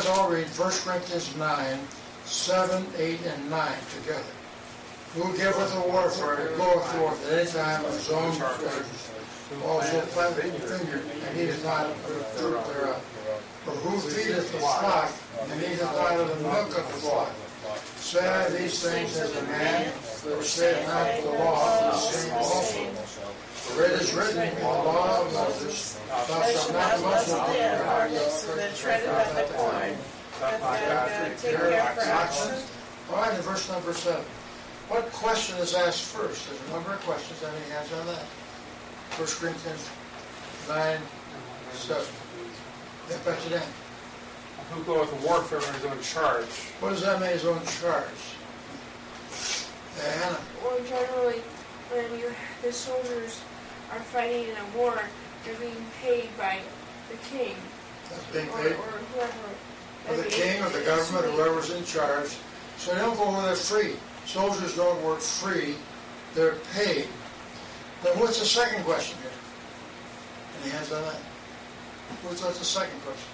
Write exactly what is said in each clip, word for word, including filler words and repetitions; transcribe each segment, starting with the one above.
let's all read First Corinthians nine, seven, eight, and nine together. Who giveth the warfare, goeth forth at any time of his own treasures, also planteth the vineyard, and eateth not of the fruit thereof. For who feedeth the flock, and eateth not of the milk of the flock? Say I these things as a man, or say it not the law, the same also. For it is written in the law of Moses, thou shalt not muzzle the ox, that treadeth at the corn, that thou take care for oxen. All right, in verse number seven. What question is asked first? There's a number of questions. Any hands on that? First Corinthians nine, seven. Get back to that. Who goeth to warfare on his own charge? What does that mean, his own charge? Diana? Well, generally, when you, the soldiers are fighting in a war, they're being paid by the king. That's being Or, paid or whoever. by the king or the government or whoever's in charge. So they don't go over there free. Soldiers don't work free. They're paid. Then what's the second question here? Any hands on that? What's, what's the second question?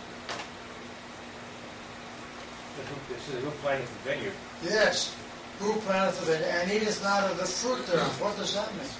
This is who planteth the vineyard. Yes. Who planteth the vineyard, and eateth not of the fruit thereof? What does that mean?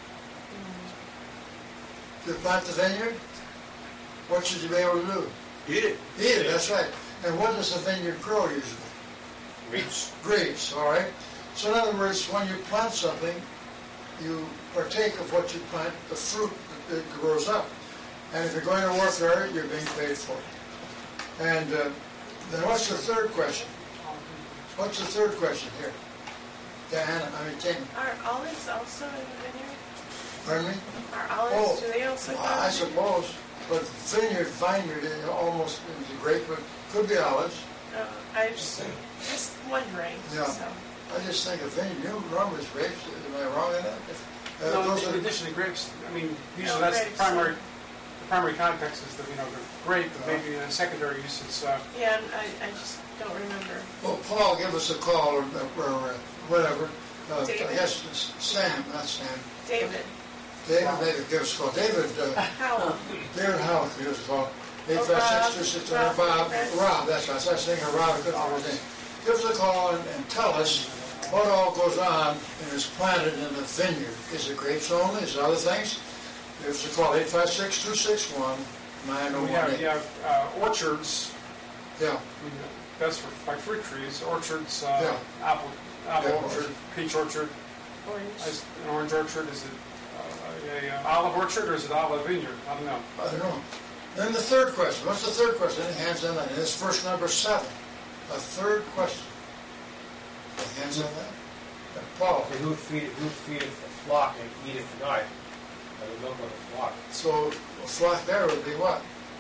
You plant the vineyard, what should you be able to do? Eat it. Eat it, that's right. And what does the vineyard grow usually? Grapes. Grapes, all right? So in other words, when you plant something, you partake of what you plant, the fruit that grows up. And if you're going to warfare, you're being paid for it. And uh, then what's the third question? What's the third question here? Diana, I mean, Tim. Are olives also in the vineyard? Pardon me? Are olives, Oh, do they also well, go in I the suppose. But vineyard, vineyard, is almost is a grape, but could be olives. vineyard? Uh, I was just wondering. Yeah. So. I just think of vineyard, you know, normally it's grapes. Am I wrong in that? Uh, No, those in are- addition to grapes, I mean, usually No, that's the grapes. primary, the primary context is the, you know, the grape, but maybe in a secondary use, it's, uh, Yeah, I, I just don't remember. Well, Paul, give us a call or, or uh, whatever. Uh, David. yes, Sam, not Sam. David. David, maybe give us a call. David, uh, Howell. David Howell, give us a call. eight Oh, five Rob. six two six Rob. Bob, Rob, that's right. I was thinking of Rob. I couldn't remember his name. Give us a call and, and tell us what all goes on and is planted in the vineyard. Is it grapes only? Is it other things? Give us a call, eight five six two six one nine oh we one have, eight. you have uh, orchards, Yeah, I mean, that's for like fruit trees, orchards, uh, Yeah. apple, apple Yeah, orchard, orchard. peach orchard, Orange. is an orange orchard, is it uh, a, a olive orchard or is it olive vineyard? I don't know. I don't know. Then the third question. What's the third question? Any hands on that? And it's verse number seven. A third question. Any hands on that? Uh, Paul. And who feedeth, who feedeth the flock and eateth not of the milk of the flock? So a flock there would be what?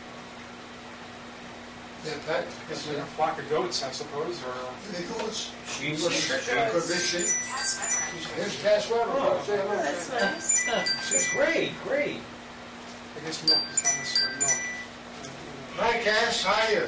Yeah, Pat? Is it a flock of goats, I suppose, or? Could be goats. Sheep. Could be- could be sheep. Here's Cass Weber. Oh. Say hello. Oh, that's nice. It's great, great. I guess milk is not necessarily milk. Hi, Cass. How are you?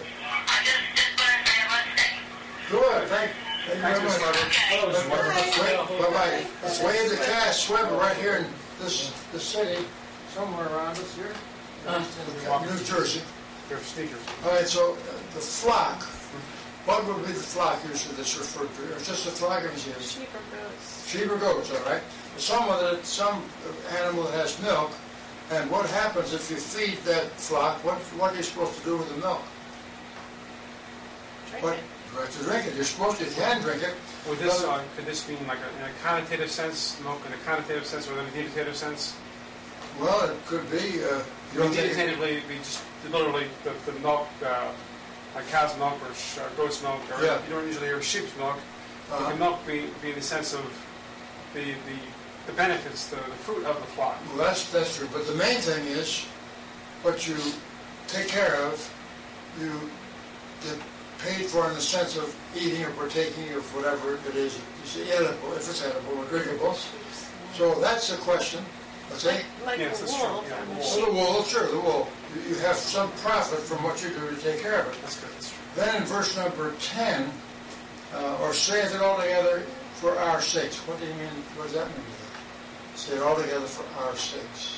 Good. Thank, thank you very much. Hello, Let's Sweber. wave- Bye-bye. Let's wave to Cass Weber right here in this, this city, somewhere around us here. New Jersey. They're sneakers. All right, so uh, the flock, what would be the flock usually that's referred to? Or just the flock of sheep? Sheep or goats. Sheep or goats, all right? Some of the, some animal that has milk, and what happens if you feed that flock? What what are you supposed to do with the milk? Drink What, it. right, to drink it. You're supposed to, you can drink it. Would this, Uh, uh, could this mean like a, in a connotative sense, milk in a connotative sense, or in a denotative sense? Well, it could be. Uh, you I don't mean, think it- denotatively, we just literally the, the milk, uh, like cow's milk or sh- uh, goat's milk, or Yeah. you don't usually hear sheep's milk. But uh, the milk be, be in the sense of the the, the benefits, the, the fruit of the flock. well, that's that's true. But the main thing is what you take care of. You get paid for in the sense of eating or partaking of whatever it is. You say edible, if it's edible or drinkable. So that's the question. Let's say. Like Yes, the that's wool true, yeah, from the the wool. So the sheep. wool, sure, the wool. You- You have some profit from what you do to take care of it. That's good. That's true. Then in verse number ten, uh, or saith it all together for our sakes. What do you mean? What does that mean? Say it all together for our sakes.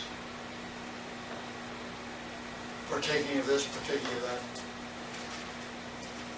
Partaking of this, partaking of that.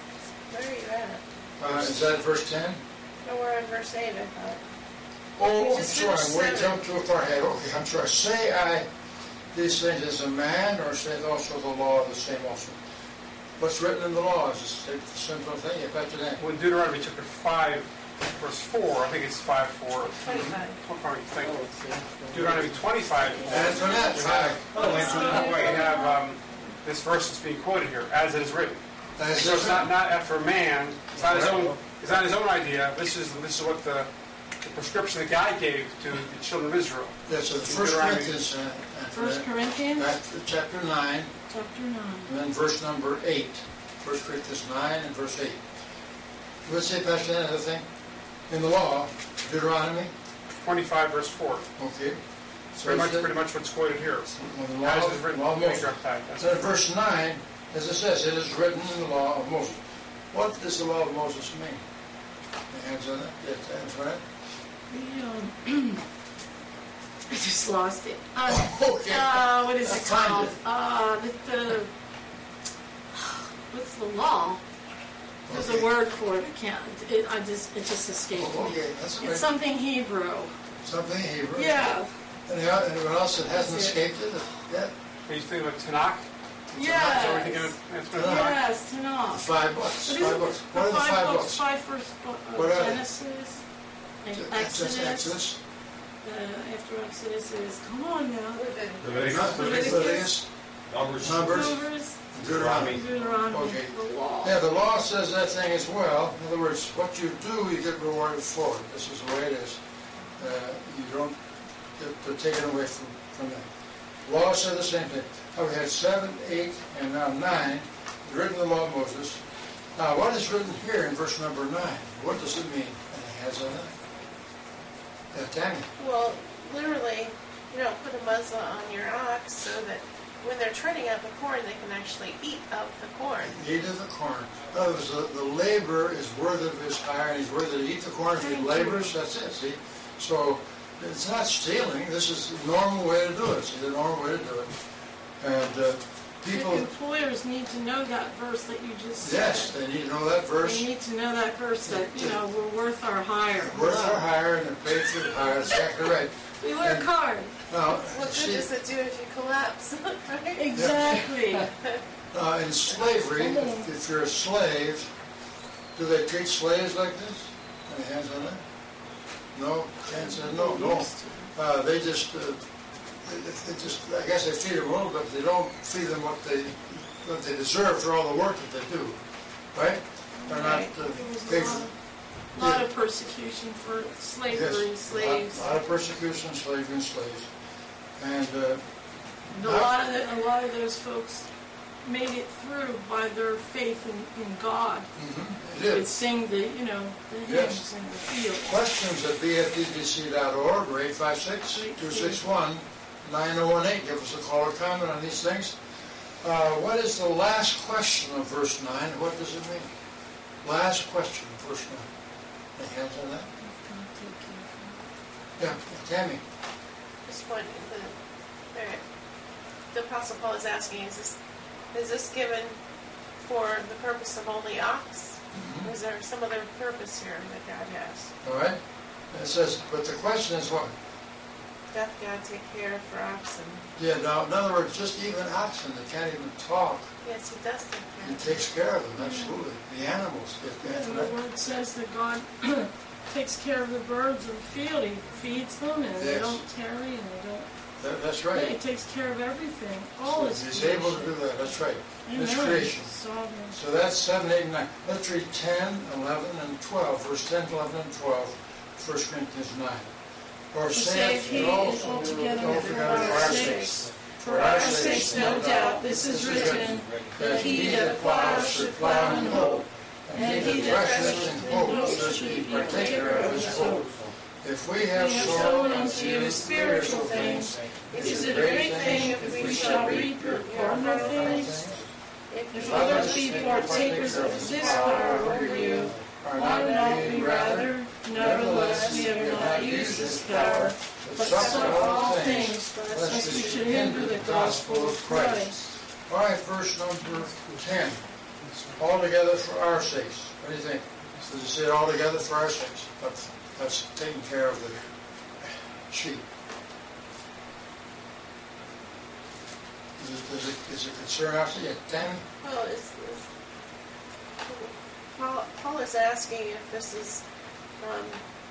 Where are you at? Uh, is that verse ten? No, we're on verse eight, I thought. Oh, We I'm just sorry, finished we seven. jumped too far ahead. Okay, I'm sorry. Say I these things as a man, or say also the law the same also? What's written in the law is just a simple thing. You bet you that. When Deuteronomy chapter five, verse four, I think it's five four. Twenty-five. Thank you. Deuteronomy twenty-five. Antoinette, five. Oh, Antoinette, We right. have um, this verse that's being quoted here, as it is written. That's So it's not, different. not after a man. It's not his own. It's not his own idea. This is this is what the, the prescription that God gave to the children of Israel. That's the First Deuteronomy. Corinthians, uh, First Antoinette. Corinthians, Back to chapter nine, chapter nine. and then verse number eight. First Corinthians nine and verse eight. You would say, Pastor, another thing? In the law, Deuteronomy, twenty-five, verse four. okay. So Pretty much, is it- pretty much what's quoted here. on the law, As it is written. law of Moses. That's So in verse nine, as it says, it is written in the law of Moses. What does the law of Moses mean? The hands on it? Yes, Antoinette? The, um, I just lost it. Uh, Okay. uh, what is I it find called? it. Uh, the, the, what's the law? There's Okay. a word for it. I can't. It, I just, it just escaped Oh, me. okay, that's It's great. something Hebrew. Something Hebrew. Yeah. Anyhow, anyone else that hasn't That's it. escaped it? Yeah. Are you thinking of Tanakh? Yes. Is that what you're thinking of? That's what Tanakh. Tanakh. Yes, The Tanakh. five books. What is Five it? books. The What are the five books? Five first book What of are they? Genesis, and Exodus. Exodus. Exodus. Uh, after Exodus is, come on now, Leviticus, Leviticus. Leviticus. Numbers. Numbers. Numbers, Deuteronomy. Deuteronomy, Okay. the law. Yeah, the law says that thing as well. In other words, what you do, you get rewarded for it. This is the way it is. Uh, you don't get taken away from, from that. Law said the same thing. Now we had seven, eight, and now nine, written in the law of Moses. Now, what is written here in verse number nine? What does it mean? And it has on it. Yeah, Tammy. Well, literally, you don't put a muzzle on your ox so that when they're treading out the corn, they can actually eat of the corn. Eat of the corn. In other words, the, the laborer is worthy of his hire, and he's worthy to eat the corn. If he Thank you. labors, that's it, see? So, it's not stealing. This is the normal way to do it. See, the normal way to do it. And uh, people, Employers need to know that verse that you just said. yes, they need to know that verse. They need to know that verse that, you know, we're worth our hire. Worth our hire and they're paid for the hire. That's exactly right. We work hard. Now, What good see, does it do if you collapse? Right? Exactly. uh, in slavery, if, if you're a slave, do they treat slaves like this? Any hands on that? No? Chance says no, no. Uh, they just, uh, they, they just, I guess they feed them a little bit, but they don't feed them what they, what they deserve for all the work that they do, right? They're not Right. uh, There was a paid lot for. of- lot of persecution for slavery, Yes, slaves. A lot of persecution, slavery, and slaves. And uh, And a lot of the, a lot of those folks made it through by their faith in, in God. it They would is. sing the, you know, the Yes. hymns in the field. Questions at b f d b c dot org or eight five six, two six one, nine oh one eight. Give us a call or comment on these things. Uh, what is the last question of verse nine? What does it mean? Last question of verse nine. Any hands on that? Yeah, Tammy. Just one, the, the, the Apostle Paul is asking, is this, is this given for the purpose of only ox? Or is there some other purpose here that God has? All right? It says, but the question is what? Doth God take care for oxen? Yeah, now, in other words, just even oxen that can't even talk, Yes, he does take he care. takes care of them, absolutely. The animals get Yeah, that. the word says that God takes care of the birds of the field. He feeds them, and they Yes. don't tarry, and they don't. That- That's He right. takes care of everything. All his He's creation. able to do that, that's right. His Amen. creation. Sovereign. So that's seven, eight, and nine. Let's read ten, eleven, and twelve. Verse ten, eleven, and twelve, First Corinthians nine. Or Saith saith he he also, altogether don't for forget our our sakes. sakes. For our sakes, no doubt, this is written, that he that plows should plow in hope, and he that thresheth in hope should be partaker of his hope. If we have We have sown sown unto unto you you spiritual things. Is it a great thing if we shall reap carnal things? If others be partakers of this power over you, are ought not not we we rather? Nevertheless, we have not used this power, but suffer all things, lest we should hinder the gospel of Christ. All right, verse number ten. all together for our sakes. What do you think? Does it say all together for our sakes? That's, that's taking care of the sheep. Is it, is it, is it concern out to you, Tammy? Well, is, is, Paul, Paul is asking if this is, um,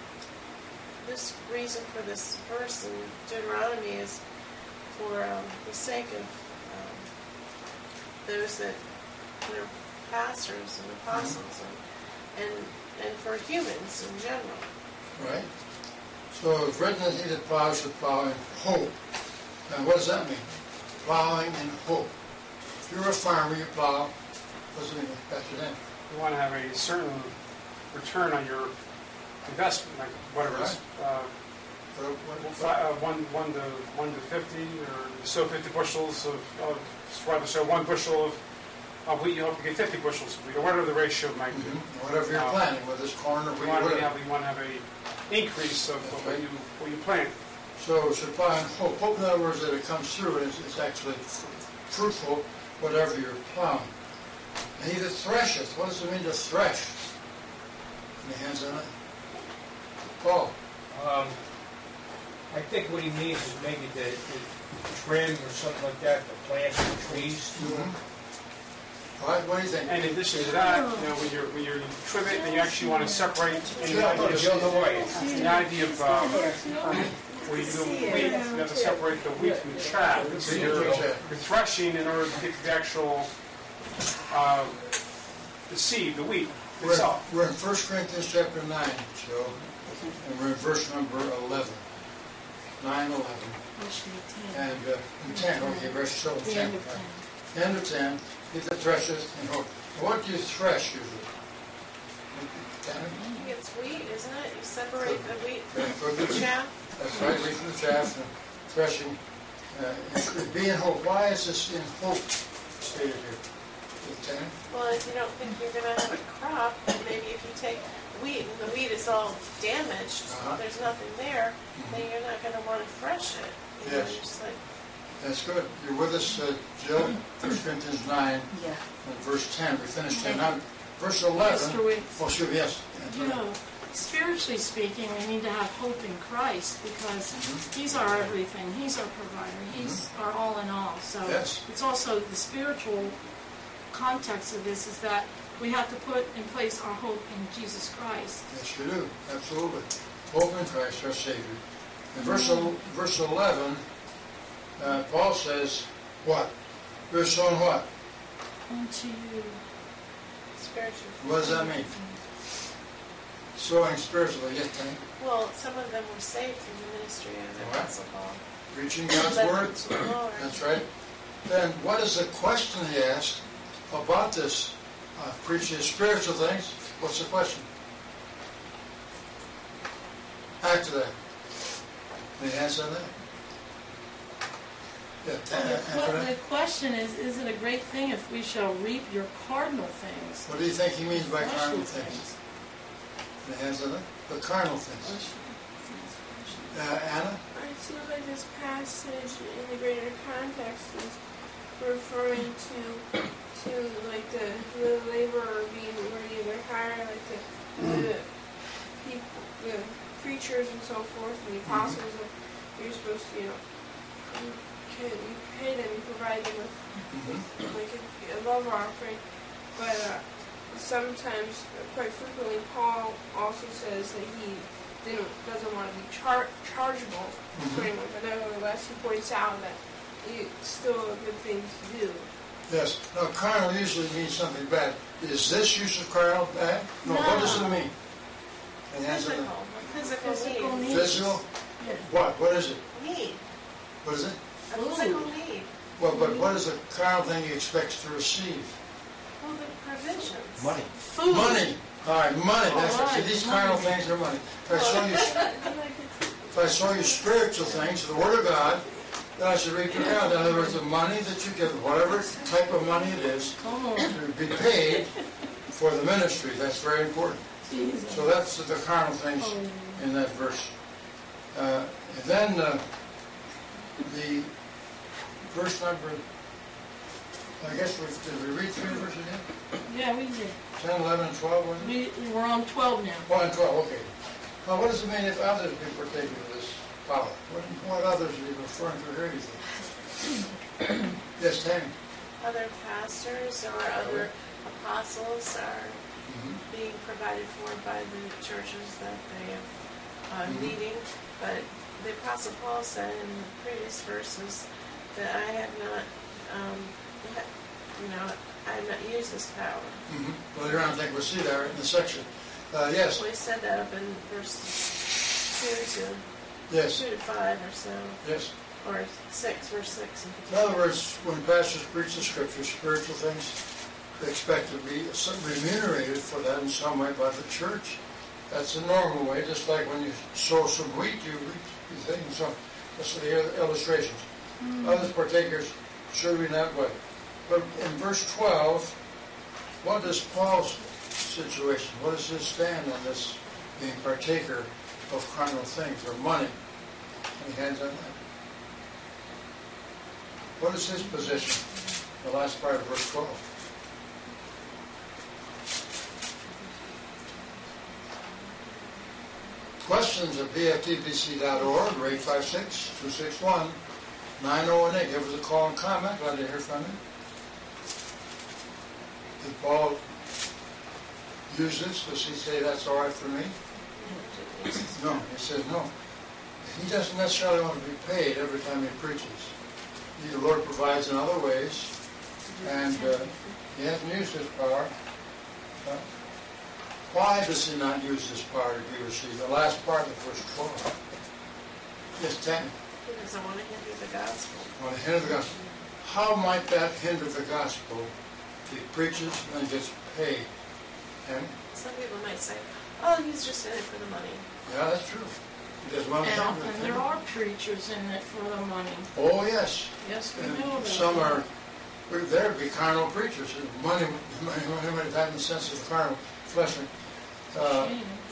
this reason for this verse in Deuteronomy is for um, the sake of um, those that, that are pastors and apostles and, and and for humans in general. Right. So it's written that he that plows should plow in hope. Now what does that mean? Plowing in hope. If you're a farmer, you plow. What does it mean? That's your name. You want to have a certain return on your investment, like whatever it is. Uh, What, what, fi- uh, one, one to one to fifty, or you sow fifty bushels of, of rather sow one bushel of, of wheat, you hope to get fifty bushels of wheat, or whatever the ratio might be. Mhm. Whatever you're Uh, planting, whether it's corn or You wheat, want to whatever. have, you want to have a increase of, of what you what you plant. So it's supplying hope. Hope, in other words, that it comes through and it's, it's actually fruitful, whatever you're plowing. And he that thresheth, what does it mean to thresh? Any hands on it? Paul. Um, I think what he means is maybe the, the trim or something like that, the plants and trees. Mm-hmm. All right, what do you think? And in addition to that, you know, when you're when you're trim it, and you actually want to separate any Yeah, idea The other of, way. the idea of um, where you do wheat, you have to separate the wheat from the chaff. So you're, you're threshing in order to get to the actual uh, the seed, the wheat We're, itself. we're in First Corinthians chapter nine, Joe, and we're in verse number eleven. nine, eleven. And uh, in ten, okay, verse so The ten. end of ten. End of ten, he that thresheth in hope. What do you thresh usually? Tammy? I think it's wheat, isn't it? You separate the wheat Yeah, from good. the chaff. That's right, wheat from the chaff and threshing. Uh, and be in hope. Why is this in hope stated here? Tammy? Well, if you don't think you're going to have a crop, maybe if you take wheat and the wheat is all damaged, Uh-huh. there's nothing there, then you're not going to want to thresh it. You know, Yes. you're just like, That's good. You're with us, uh, Jill. First Corinthians nine Yeah. and verse ten. We finished ten. Okay. Now, verse eleven. Mister Wicks, Oh, sure, yes. you know, spiritually speaking, we need to have hope in Christ because He's our everything. He's our provider. He's our all in all. So Yes. it's also the spiritual context of this is that we have to put in place our hope in Jesus Christ. Yes, you do. Absolutely. Hope in Christ, our Savior. In verse, el- verse eleven, uh, Paul says, what? We're sown what? Unto you. spiritual. What does that mean? Sowing spiritually, yes, Tank. Well, some of them were saved through the ministry of the All right. Apostle Paul. Preaching God's Led Word. them to the Lord. That's right. Then what is the question he asked about this? Uh, preaching spiritual things. What's the question? After that. Any answer on that? Yeah, Tank, The, answer que- that. the question is, is it a great thing if we shall reap your cardinal things? What do you think he means by Fleshly carnal things? Any answer on that? The carnal things. Fleshly Uh, Anna? It seems like this passage in the greater context is referring to to like the, the laborer being worthy of their hire, like the, the people, the preachers and so forth, and the apostles. That you're supposed to, you know, you, can, you pay them, you provide them with Mm-hmm. like a, a love offering. But uh, sometimes, quite frequently, Paul also says that he didn't doesn't want to be char- chargeable to anyone, but nevertheless he points out that it's still a good thing to do. Yes. No, carnal usually means something bad. Is this use of carnal bad? No. What does it mean? Any answer to Physical, that? physical, Physical need. need. Physical? Yeah. What? What is it? Need. What is it? A physical need. Well, but what is the carnal thing he expects to receive? Well, the provisions. Money. Food. Money. All right, money. That's All what. See, right, these money. carnal things are money. If I show you, if I show you spiritual things, the Word of God, then I should read your account. In other words, the money that you give, whatever type of money it is, Come on. to be paid for the ministry. That's very important. Jesus. So that's the carnal things Oh, in that verse. Uh, and then uh, the verse number I guess we, did we read three verses again? Yeah, we did. ten, eleven, and twelve, was it? We, we're on twelve now. One and twelve, okay. Now, what does it mean if others be partaking of this power? What, what others are you referring to here, do you think? Yes, Tammy? Other pastors or other apostles are Mhm. being provided for by the churches that they have uh, Mhm. leading. But the Apostle Paul said in the previous verses that I have not, um, ha- you know, I have not used this power. Mm-hmm. Well, later on, I think we'll see that in the section. Uh, yes, We said that up in verse two to yes, two to five or so, yes. or six, verse six in In particular. other words, when pastors preach the scriptures, spiritual things, they expect to be remunerated for that in some way by the church. That's a normal way, just like when you sow some wheat, you reap you think so. That's the illustrations. Others partakers should be that way. But in verse twelve, what is Paul's situation? What is his stand on this being partaker of carnal things or money? Any hands on that? What is his position? The last part of verse twelve. Questions at b f t b c dot org or eight five six, two six one, nine oh one eight. Give us a call and comment. Glad to hear from you. Did Paul use this? Does he say that's all right for me? No, he says no. He doesn't necessarily want to be paid every time he preaches. The Lord provides in other ways, and uh, he hasn't used his power. Uh, why does he not use his power to be received? The last part of verse twelve. Yes, ten. He doesn't want to hinder the gospel. Want to hinder the gospel. How might that hinder the gospel if he preaches and gets paid? And, Some people might say, oh, he's just in it for the money. yeah, that's true. He doesn't want to And hinder often the there are preachers in it for the money. Oh, yes. Yes, we And know that. some are, there be carnal preachers. And money, money, money, money, that in the sense of carnal, fleshly. Uh,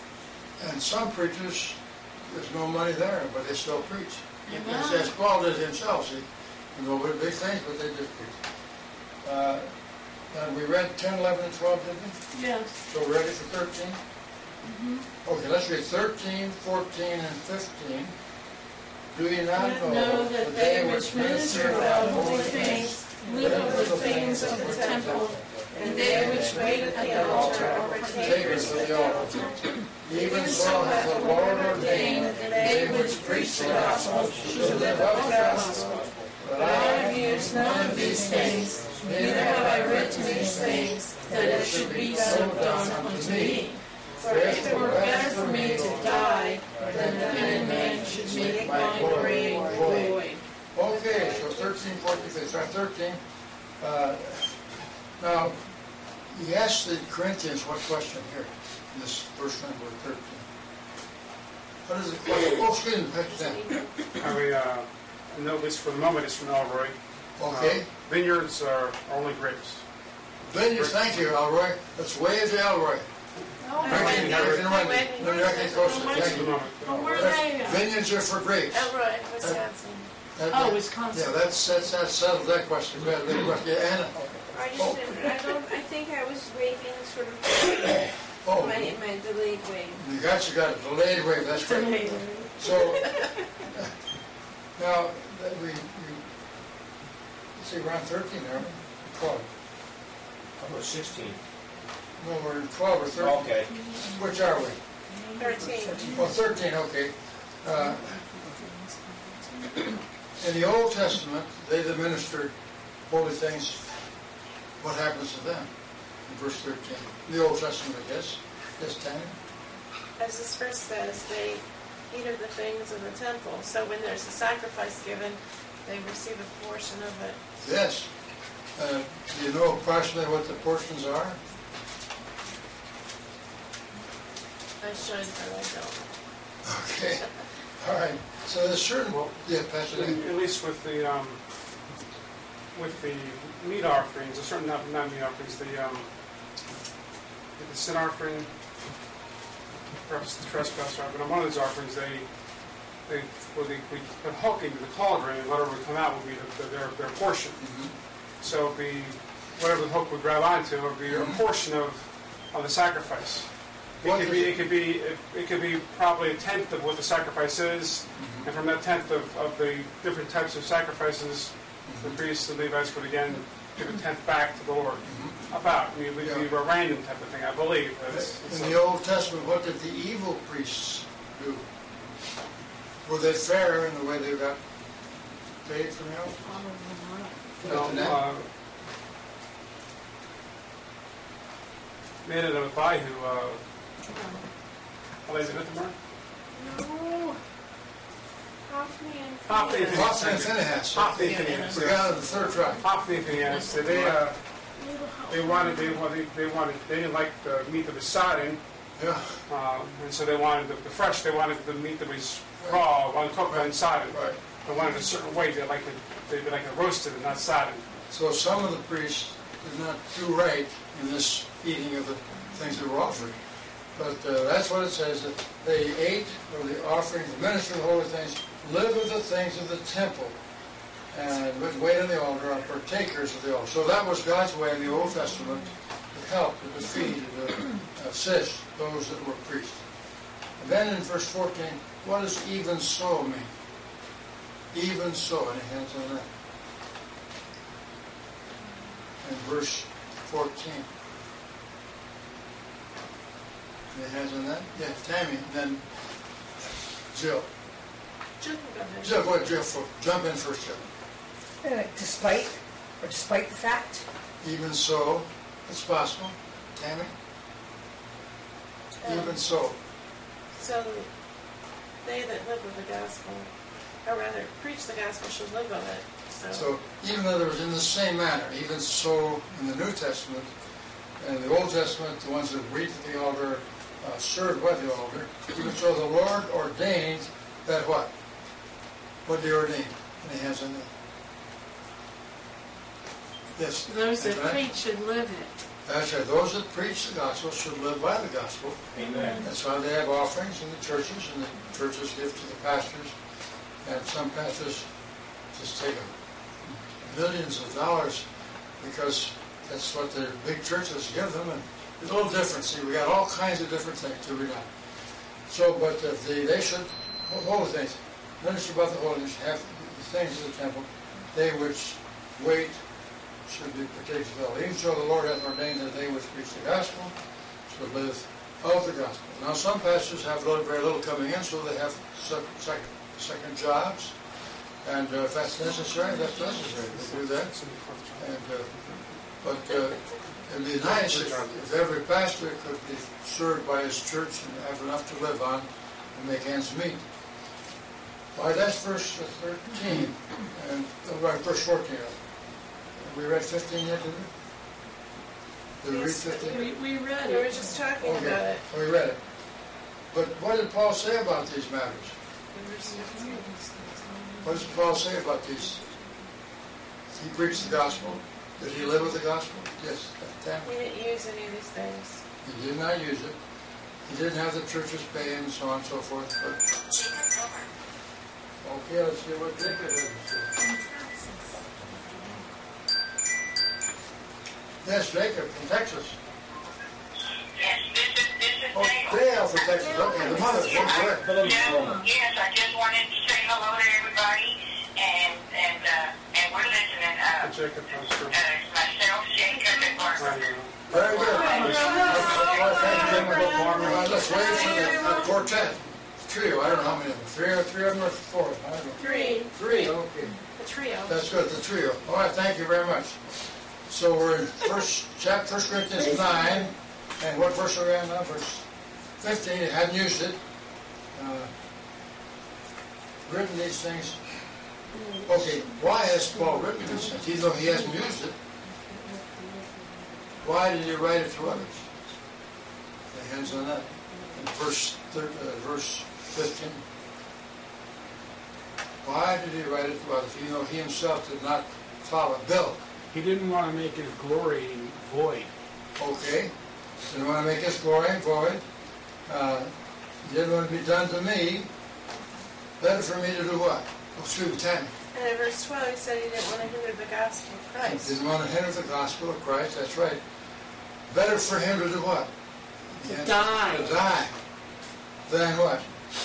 and some preachers, there's no money there, but they still preach. Amen. As Paul did himself, see, you know, with big things, but they just preach. Uh, and we read ten, eleven, and twelve, didn't we? Yes. So we're ready for thirteen? Mm-hmm. Okay, let's read thirteen, fourteen, and fifteen. Do ye not know, Know that they which minister about holy things live of the things of the temple, and they which wait at the altar are partakers partakers of the altar? Even so hath the Lord ordained that they which preach the gospel should live of the gospel. But I have used none of these things, neither have I written these things, that it should be so done unto me. For if it were better for me to die, than that any man should make my grave void. Okay, so thirteen, fourteen, fifteen, sorry, thirteen. Uh, now, he asked the Corinthians what question here, in this verse number thirteen. What is the question? Oh, excuse me, back to that. I mean, uh, no, at least for the moment, it's from Elroy. Okay. Uh, vineyards are only grapes. Vineyards, thank you, Elroy. Let's wave to Elroy. Oh, Rick and- Wendy. Rick and Wendy. Wendy. No, Rick and Costa, For thank the you. moment. Well, where are they at? Vineyards are for grapes. Elroy, Wisconsin. That- Oh, Yeah, Wisconsin. that's, that's, that settles that question. Go ahead, the question. Anna? I just didn't, I don't, I think I was waving sort of Oh, my, my delayed wave. you got, you got a delayed wave, that's great. Delayed. So, now, that we, we, let's see, we're on thirteen, aren't we? twelve. How about sixteen? No, we're in twelve or thirteen. Okay. Which are we? Thirteen. Oh, thirteen, okay. Uh, In the Old Testament, they that ministered holy things, what happens to them? In verse thirteen. In the Old Testament, I guess. Yes, Tanya? As this verse says, they eat of the things of the temple. So when there's a sacrifice given, they receive a portion of it. Yes. Uh, do you know approximately what the portions are? I should, but I don't. Okay. All right. So there's certain, Well, yeah, Pastor Lee. At least with the, um, with the meat offerings, or certain, not, not meat offerings, the, um, the sin offering, perhaps the trespass offering, on one of these offerings, they, they, well, they, we put hook into the cauldron, and whatever would come out would be the, the, their, their portion. Mhm. So it'd be whatever the hook would grab onto, it would be a portion of, of the sacrifice. It What could is be, it? it could be, it, it could be probably a tenth of what the sacrifice is, and from that tenth of, of the different types of sacrifices, the priests and Levites would again give a tenth back to the Lord. About, I mean, it would be a random type of thing, I believe. It's, it's In a- the Old Testament, what did the evil priests do? Were they fair in the way they got paid from hell? you know, After that? uh, made it of Abihu, uh, Elizabeth Mark? No. Hophni and Hophni and Phinehas. Hophni and Phinehas. Hophni and Phinehas. We got the third tribe. Hophni and Phinehas, so they, uh, they wanted, they wanted, they wanted, they didn't like the meat that was sodden, Yeah. um, and so they wanted the, the fresh, they wanted the meat that was raw, uncooked, unsodden. Right. They wanted it a certain way, they like it, they like it roasted and not sodden. So some of the priests did not do right in this eating of the things that were offered. But uh, that's what it says, that they ate of the offering, the minister of the holy things, live of the things of the temple, and would wait on the altar, are partakers of the altar. So that was God's way in the Old Testament to help, to defeat, to assist those that were priests. And then in verse fourteen, what does even so mean? Even so, any hands on that? In verse fourteen. Any hands on that? Yeah, Tammy, and then Jill. Jill can go ahead. Jill, go ahead, Jill, for- jump in first, Jill. Uh, despite, or despite the fact, Even so, it's possible. Tammy? Um, Even so. So they that live with the gospel, or rather preach the gospel, should live of it. So, So even though there was in the same manner, even so in the New Testament, and in the Old Testament, the ones that read at the altar, uh, served by the altar, even so the Lord ordained that what? What did he ordain? Any hands on that? Yes. Those that That's right. preach should live it. That's right. Those that preach the gospel should live by the gospel. Amen. That's why they have offerings in the churches, and the churches give to the pastors. And some pastors just take millions of dollars because that's what their big churches give them. And it's a little different. See, we got all kinds of different things to read out. So, but uh, the, they should, holy things, minister about the holiness, have the things of the temple, they which wait should be partakers of it. Even so the Lord hath ordained that they which preach the gospel should live of the gospel. Now some pastors have little, very little coming in, so they have sec- sec- second jobs. And uh, if that's necessary, that's necessary. They do that. And, uh, but uh, it'd be nice if, if every pastor could be served by his church and have enough to live on and make ends meet. All right, that's verse thirteen, and oh, right, verse fourteen. Have we read fifteen yet, did we? Did we read Yes, fifteen? We, we read we were it. just talking about Okay, it. we read it. But what did Paul say about these matters? What does Paul say about these? He preached the gospel. Did he live with the gospel? Yes. Tam? He didn't use any of these things. He did not use it. He didn't have the churches pay and so on and so forth. But okay, let's see what Jacob has to say. Yes, Jacob from Texas. Yes, this is, this is Oh, Dale. Dale from Texas. Okay, the mother. Go ahead. Yeah, yes, I just wanted to say hello to everybody, and and uh, and we're listening. Uh, Jacob comes uh, from. myself, Jacob, and Barbara. Very good. Well, thank you, Jacob. Well, let's wait for the the quartet. Trio, I don't know how many of them. Three or three of them or four? I don't know. Three. Three, okay. The trio. That's good, the trio. All right, thank you very much. So we're in first chapter, First Corinthians nine, and what verse are we on now? Verse fifteen. It hadn't used it. Uh, written these things. Okay, why has Paul written these things, even though he hasn't used it? Why did he write it to others? The hands on that. In verse thir- uh, verse fifteen. Why did he write it to others, even though he himself did not follow Bill? He didn't want to make his glory void. Okay, didn't want to make his glory void. Uh, didn't want to be done to me. Better for me to do what? Oh, excuse me, Tammy. And in verse twelve, he said he didn't want to hinder the gospel of Christ. Didn't want to hinder the gospel of Christ, that's right. Better for him to do what? To Yes, die. To die. Than what?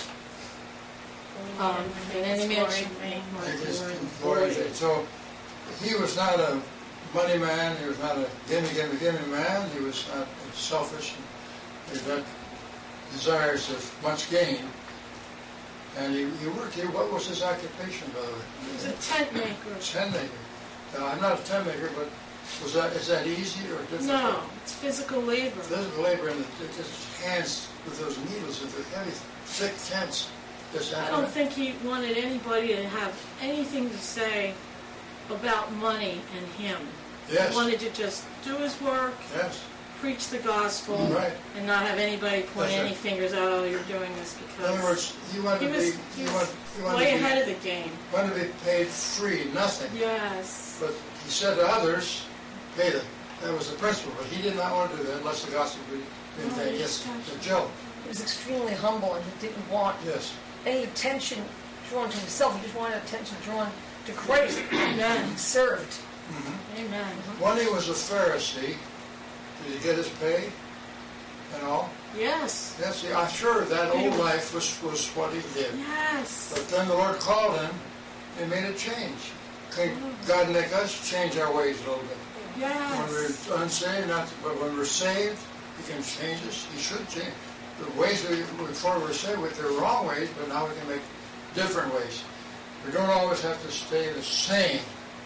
Um, and any man should Like his glory. So he was not a money man, he was not a gimme, gimme, gimme man, he was not selfish, he had desires of much gain. And he, he worked, he, what was his occupation, by the way? He was a tent maker. Tent maker. Now, I'm not a tent maker, but was that, is that easy or difficult? No, it's physical labor. Physical labor and his hands with those needles and the heavy, thick tents. Just I don't think he wanted anybody to have anything to say about money and him. Yes. He wanted to just do his work, Yes, preach the gospel, right. and not have anybody point That's any right. fingers out, oh, you're doing this In other because words, he wanted he to was, be, he he was wanted, he wanted way to be, ahead of the game. wanted to be paid free, nothing. Yes. But he said to others, pay them. That was the principle, but he did not want to do that unless the gospel be in No, vain. he's Yes, passionate. Joe. He was extremely humble and he didn't want Yes. any attention drawn to himself. He just wanted attention drawn to Christ. Amen. He served. Mm-hmm. Amen. When he was a Pharisee, did he get his pay and all? Yes. Yes, see, I'm sure that old life was, was what he did. Yes. But then the Lord called him and made a change. Can God make us change our ways a little bit? When Yes. we're unsaved, not, but when we're saved, He can change us. He should change. The ways we, before we were saved, they're wrong ways, but now we can make different ways. We don't always have to stay the same,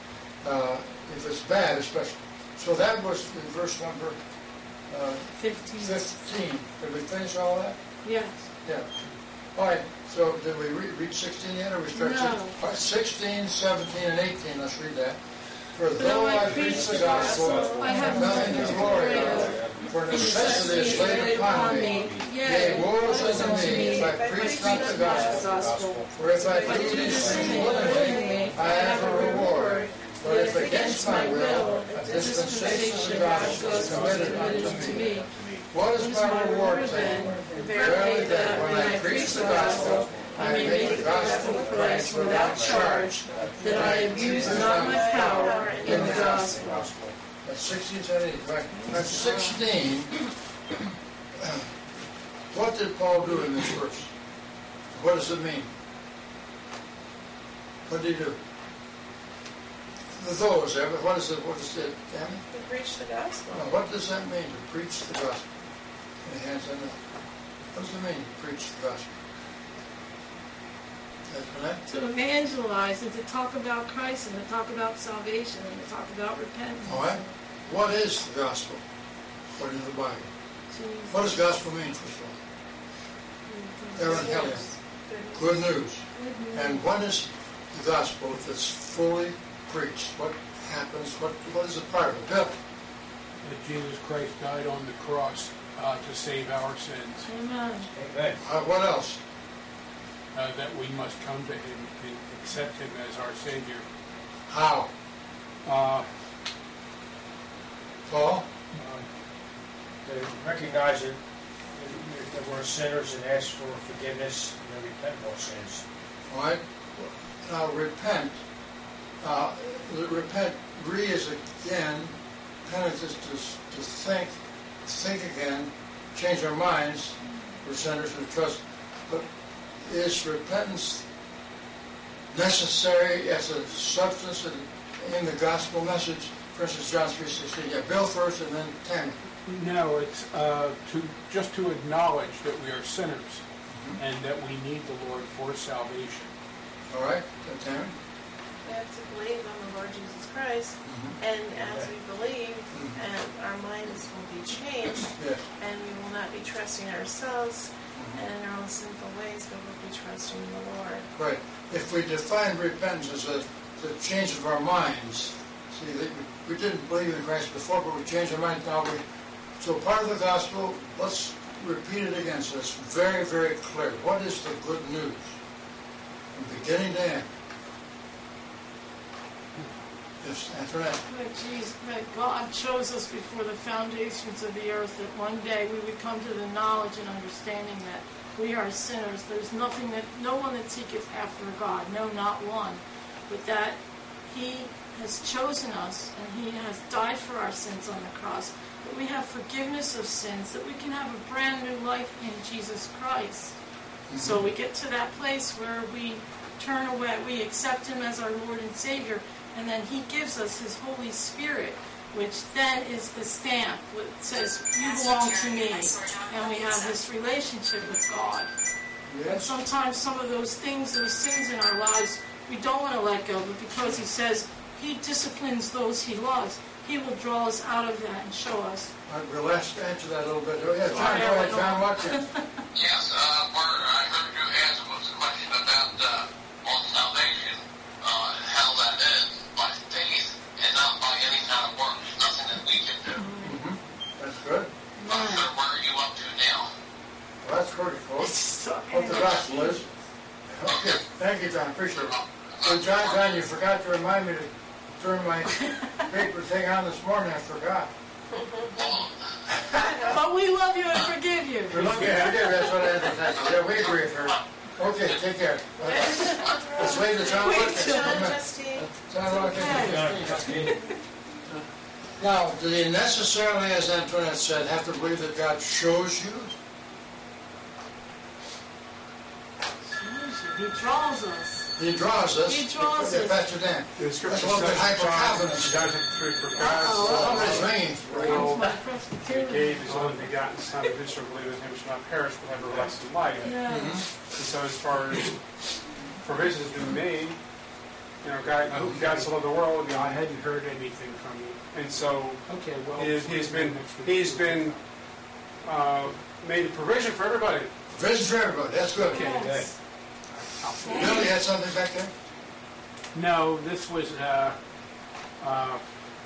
uh, if it's bad, especially. So that was in verse number uh, Fifteen. fifteen. Did we finish all that? Yes. Yeah. All right, so did we re- read sixteen yet, or we start? No. six- all right, sixteen, seventeen, and eighteen, let's read that. For Though though I I preach preach the the gospel, gospel, I have nothing nothing to to glory glory of, of. for necessity is laid upon me. Yea, woe is unto me if I preach not the gospel. For if I do these things willingly, I have a reward. But if against my will, a dispensation of the gospel is committed unto me. What is my reward then? Verily that when I preach the gospel, I may make the gospel of Christ without charge, that I abuse not my power in the gospel. That's sixteen, seventeen, right? That's sixteen. What did Paul do in this verse? What does it mean? What did he do? The those there, but what is it? What is it, Tammy? To preach the gospel. Now, what does that mean to preach the gospel? Any hands on that? What does it mean to preach the gospel? That's correct? To evangelize and to talk about Christ and to talk about salvation and to talk about repentance. All right. What is the gospel according to the Bible? Jesus. What does gospel mean, first of all? Evangelium. Good news. And what is the gospel if it's fully preached? What happens? What What is a part of it? Bill? That Jesus Christ died on the cross uh, to save our sins. Amen. Amen. Uh, what else? Uh, that we must come to Him and accept Him as our Savior. How? Uh, Paul? Um, To recognize that that we're sinners and ask for forgiveness and then repent of our sins. All right. Now, repent. Uh, repent. Re is again. Penance is to, to think, think again, change our minds. We're sinners and trust. But is repentance necessary as a substance in, in the gospel message? For instance, John three sixteen. Yeah, Bill first and then Tammy. no, it's uh, to just to acknowledge that we are sinners and that we need the Lord for salvation. All right, then Tammy. We have to believe on the Lord Jesus Christ, and as we believe, and our minds will be changed, Yes. and we will not be trusting ourselves and in our own sinful ways, but we'll be trusting the Lord. Right. If we define repentance as a the change of our minds, see, that we, we didn't believe in Christ before, but we changed our minds now. We, so part of the gospel, let's repeat it again, so it's very, very clear. What is the good news? From beginning to end. Yes, Antoinette. That Jesus, that God chose us before the foundations of the earth, that one day we would come to the knowledge and understanding that we are sinners. There's nothing that, no one that seeketh after God, no, not one. but that he has chosen us and he has died for our sins on the cross, that we have forgiveness of sins, that we can have a brand new life in Jesus Christ. Mm-hmm. So we get to that place where we turn away, we accept him as our Lord and Savior, and then he gives us his Holy Spirit, which then is the stamp that says, you belong to me, and we have this relationship with God. Yes. And sometimes some of those things, those sins in our lives, we don't want to let go, but because he says he disciplines those he loves, he will draw us out of that and show us. All right, we'll ask, answer that a little bit. Oh, yeah, John, go ahead, John Watkins. Yes, uh, where I heard you ask was a question about uh, on salvation, uh, and how that is by faith and not by any kind of works, nothing that we can do. Mm-hmm. That's good. Uh, so where are you up to now? Well, that's pretty close. What the gospel is. Okay, thank you, John. Appreciate it. So, John, John, you forgot to remind me to turn my paper thing on this morning. I forgot. But we love you and forgive you. We're lucky to forgive you. That's what I had to say. Yeah, we agree with her. Okay, take care. Bye-bye. Let's wait to John Watkins. John, Justine. John Watkins. Now, do they necessarily, as Antoinette said, have to believe that God chose you? He draws us. He draws us. He draws Yeah, us. Pastor Dan. The That's scripture a little bit says, hyper-Calvinist. John chapter three, for God Somebody's so ringing. loved My He Presbyterian. gave his only begotten Son, that whosoever believeth in him should not perish but have everlasting life. Yes. And so as far as provisions have been made, you know, God, God so loved the world, you know, I hadn't heard anything from you. and so Okay, well. he, he's been he's been uh, made a provision for everybody. Vision for everybody. That's good. Okay, Yes. good. Bill, you had something back there? No, this was uh, uh,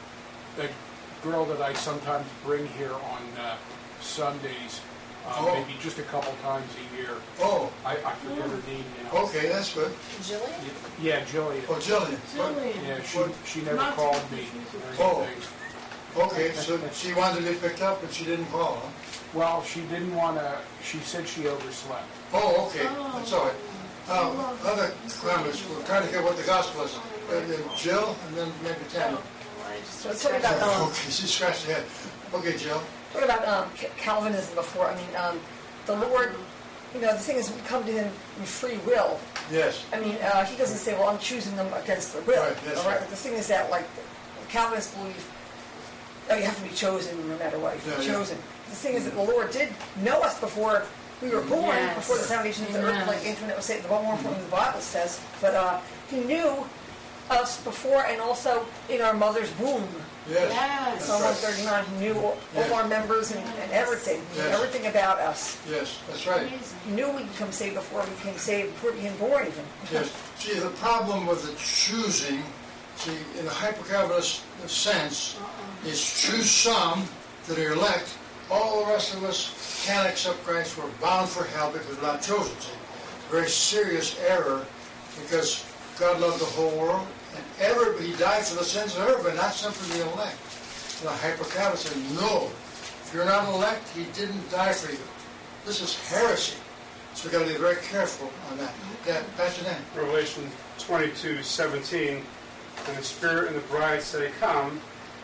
the girl that I sometimes bring here on uh, Sundays, uh, Oh. maybe just a couple times a year. Oh, I, I forget her name now. okay, that's good. Jillian? Yeah, Jillian. Oh, Jillian. What- Jillian. Yeah, she, What? she never Not to called be me confused or Oh. anything. Okay, so she wanted to be picked up, but she didn't call, huh? Well, she didn't want to, she said she overslept. Oh, okay, Oh. that's all right. Um, other comments, we're trying to get what the gospel is. Uh, uh, Jill, and then maybe Tammy. Oh, I just So was talk about, um, Okay, she scratched her head. Okay, Jill. What about um, Ca- Calvinism before? I mean, um, the Lord, you know, the thing is, we come to him in free will. Yes. I mean, uh, he doesn't say, well, I'm choosing them against their will. Right, that's all right? right. But the thing is that, like, Calvinists believe, oh, you have to be chosen no matter what. You're Yeah, yeah. chosen. The thing is that the Lord did know us before we were born, Yes. before the foundations of the earth, Amen. like Antoinette was saying, the more important the Bible says. But uh, he knew us before and also in our mother's womb. Yes. Yes. Psalm right. one thirty-nine, he knew all, Yeah. all our members and, and everything. He knew Yes. everything about us. Yes, that's right. Amazing. He knew we become saved before we became saved, before we became born even. Yes. See, the problem with the choosing, see, in the hyper-Calvinist sense, is choose some that are elect. All the rest of us can't accept Christ. We're bound for hell because we're not chosen. See, very serious error because God loved the whole world and everybody, He died for the sins of everybody, not simply the elect. And the hyper-Calvinist said, no, if you're not elect, He didn't die for you. This is heresy. So we've got to be very careful on that. Yeah, Pastor Dan. Revelation twenty-two seventeen, and the Spirit and the bride say, come,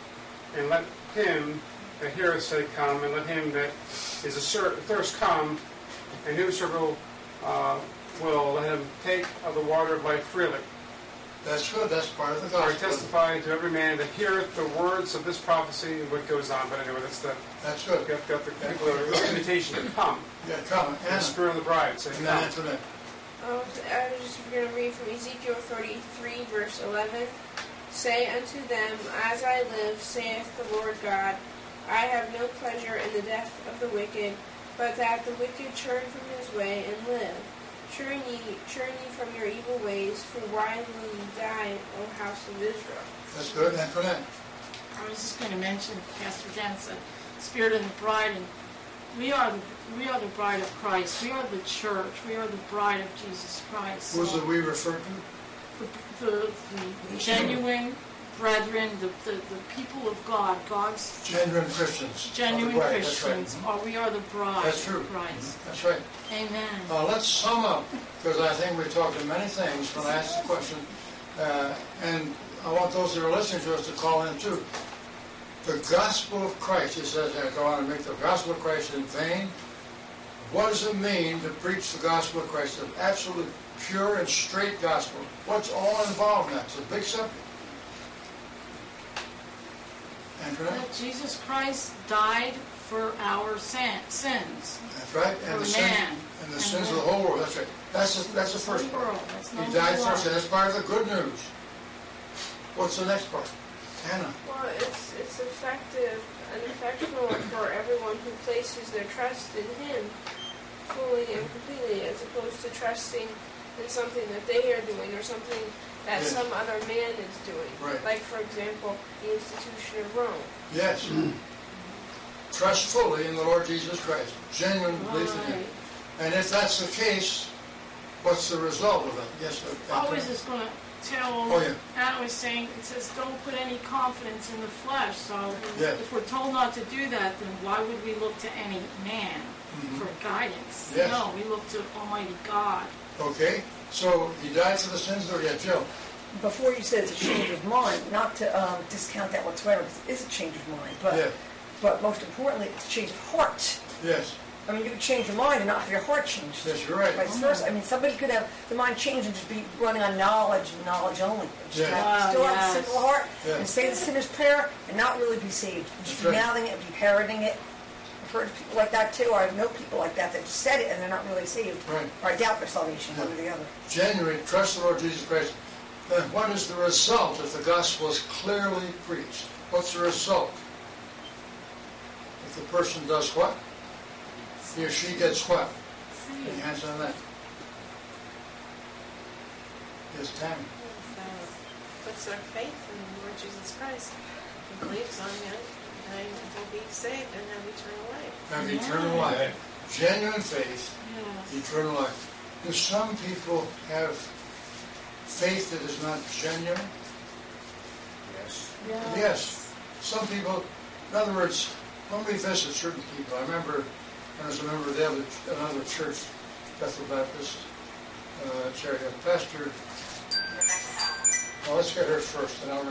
and let him that heareth say, come, and let him that is a thirst come, and whosoever uh, will, let him take of the water of life freely. That's good. That's part of the I gospel. testify to every man that heareth the words of this prophecy, and what goes on. But anyway, that's the That's good. got, got the people that are invitation to come. Yeah, come. And the Anna. Spirit and the bride say, And then come. Antoinette. Um, I was just going to read from Ezekiel thirty-three, verse eleven. Say unto them, As I live, saith the Lord God, I have no pleasure in the death of the wicked, but that the wicked turn from his way and live. Turn ye, turn ye from your evil ways, for why will ye die, O house of Israel? That's good. Antoinette. I was just going to mention, Pastor Dan said, Spirit and the bride, and we are the we are the bride of Christ. We are the church. We are the bride of Jesus Christ. Who's So the we refer to? the, the, the genuine brethren, the, the, the people of God, God's Genuine Christians. genuine Right, that's right. Christians, are we are the bride That's true. of Christ. That's right. Amen. Now let's sum up, because I think we talked to many things when I asked the question. Uh, and I want those that are listening to us to call in too. The gospel of Christ, he says, I don't want to make the gospel of Christ in vain. What does it mean to preach the gospel of Christ? The absolute pure and straight gospel. What's all involved in that? It's a big subject. Andrea? That Jesus Christ died for our sin, sins. That's right. And For the sins, man. and the And sins of man. the whole world. That's right. That's the, that's the Whole first part. world. That's not He died who for we us. are. That's part of the good news. What's the next part? Hannah. Well, it's it's effective and effectual for everyone who places their trust in Him fully and completely, as opposed to trusting in something that they are doing or something that Yes. some other man is doing. Right. Like, for example, the institution of Rome. Yes. Trust fully in the Lord Jesus Christ. Genuine belief in Him. Right. And if that's the case, what's the result of that? Yes. uh, Always is going to tell, Oh, yeah. Anna was saying, it says don't put any confidence in the flesh. So Yeah. if we're told not to do that, then why would we look to any man Mhm. for guidance? Yes. No, we look to Almighty God. Okay. So He died for the sins of the Jill. Before you said it's a change of mind, not to um, discount that whatsoever, because it is a change of mind. But Yeah. but most importantly, it's a change of heart. Yes. I mean, you can change your mind and not have your heart changed. Yes, you're right. Vice versa. I mean, somebody could have the mind changed and just be running on knowledge and knowledge only. Just Yeah. have, Wow, still have yes. a simple heart Yeah. and say the sinner's prayer and not really be saved. Just That's be right. mouthing it, be parroting it. I've heard of people like that too. I know people like that that just said it and they're not really saved. Right. Or I doubt their salvation, one or the other. Genuine, trust the Lord Jesus Christ. Then what is the result if the gospel is clearly preached? What's the result? If the person does what? He or she gets what? Any hands on that? Yes, Tammy. So, puts their faith in the Lord Jesus Christ and believes on Him, and they'll be saved and have eternal life. Have eternal life. Genuine faith, Yes. eternal life. Do some people have faith that is not genuine? Yes. Yes. Some people, in other words, when we visit certain people, I remember when I was a member of the other, another church, Bethel Baptist uh, church, uh, Pastor, well, let's get her first, and I'll...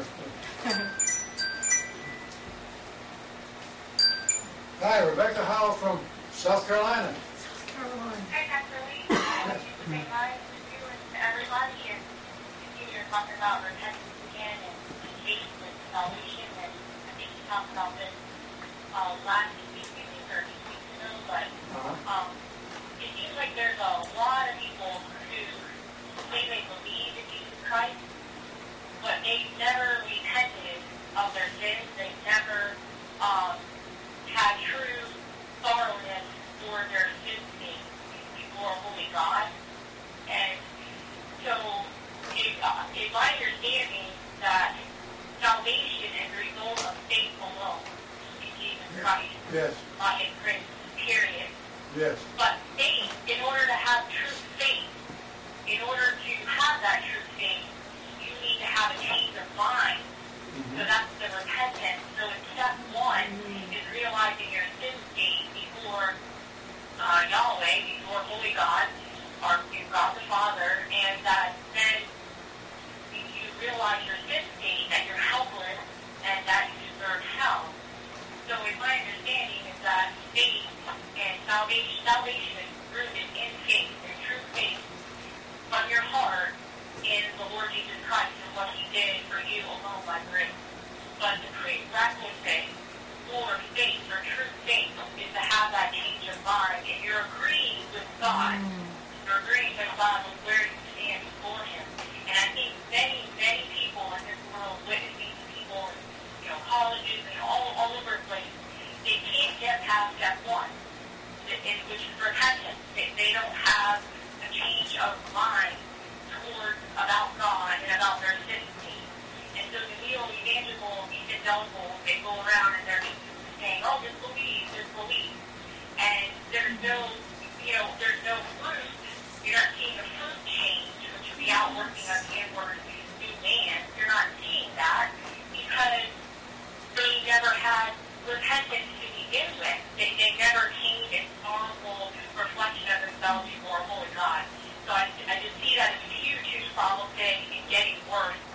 Hi, Rebecca Howell from South Carolina. Caroline. Hey, Pastor Lee. I want you to say hi to you and to everybody, and continue to talk about repentance again and faith and salvation. And I think you talked about this uh, last week, I think, or two weeks ago. But Uh-huh. um, it seems like there's a lot of people who say they believe in Jesus Christ, but they've never repented of their sins. They've never um, had true thoroughness for their sin state before a holy God. And so it, uh, it's my understanding that salvation is the result of faith alone in Jesus Christ, Yes, not in grace, period. yes. But faith, in order to have true faith, in order to have that true faith, you need to have a change of mind. So that's the repentance. So in step one is realizing your sin state before uh, Yahweh, before Holy God, or God the Father, and that then you realize your sin state, that you're helpless, and that you deserve hell. So in my understanding is that faith and salvation, salvation is rooted in faith, in true faith from your heart in the Lord Jesus Christ and what He did for you alone by grace. But the prerequisite for faith, or true faith, is to have that change of mind. And you're agreeing with God. You're agreeing with God with where you stand before Him. And I think many, many people in this world, witnessing to people in, you know, colleges and all, all over the place, they can't get past step one, in, which is repentance. They, they don't have a change of mind towards about God and about their sin state. And so the neo-evangelical, evangelical, they go around and they're just saying, oh, just believe, just believe. And there's no, you know, there's no fruit. You're not seeing the fruit change, which is the outworking of the inward new man. You're not seeing that because they never had repentance to begin with. They, they never came in sorrowful reflection of themselves before a holy God. So I, I just see that as a huge, huge problem today and getting worse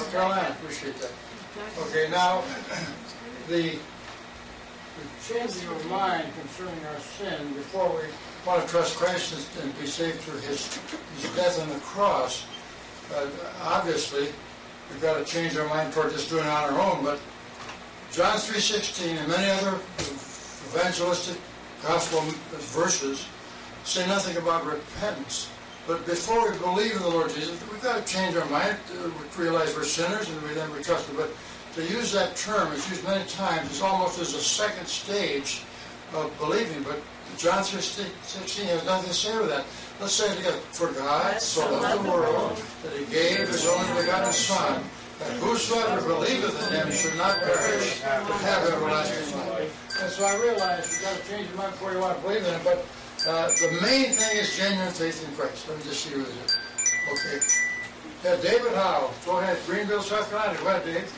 South Carolina. Appreciate that. Okay, now, the, the changing of mind concerning our sin before we want to trust Christ and be saved through his, his death on the cross, uh, obviously, we've got to change our mind toward just doing it on our own, but John three sixteen and many other evangelistic gospel verses say nothing about repentance. But before we believe in the Lord Jesus, we've got to change our mind, uh, we realize we're sinners, and we then we trust him. But to use that term, it's used many times, it's almost as a second stage of believing. But John three sixteen has nothing to say with that. Let's say it together. For God so loved the world that he gave his only begotten Son, that whosoever believeth in him should not perish, but have everlasting life. And so I realize you've got to change your mind before you want to believe in him. But uh, the main thing is genuine faith in Christ. Let me just see who is it. Okay. Yeah, David Howe. Go ahead. Greenville, South Carolina. Go ahead, Dave.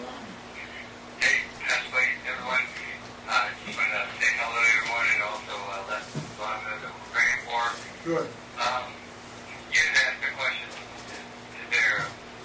Hey, Pastor Wade, everyone. I uh, just want to say hello to everyone and also uh, let Lana that we're praying for. Good. Um, you didn't ask the question, is, is there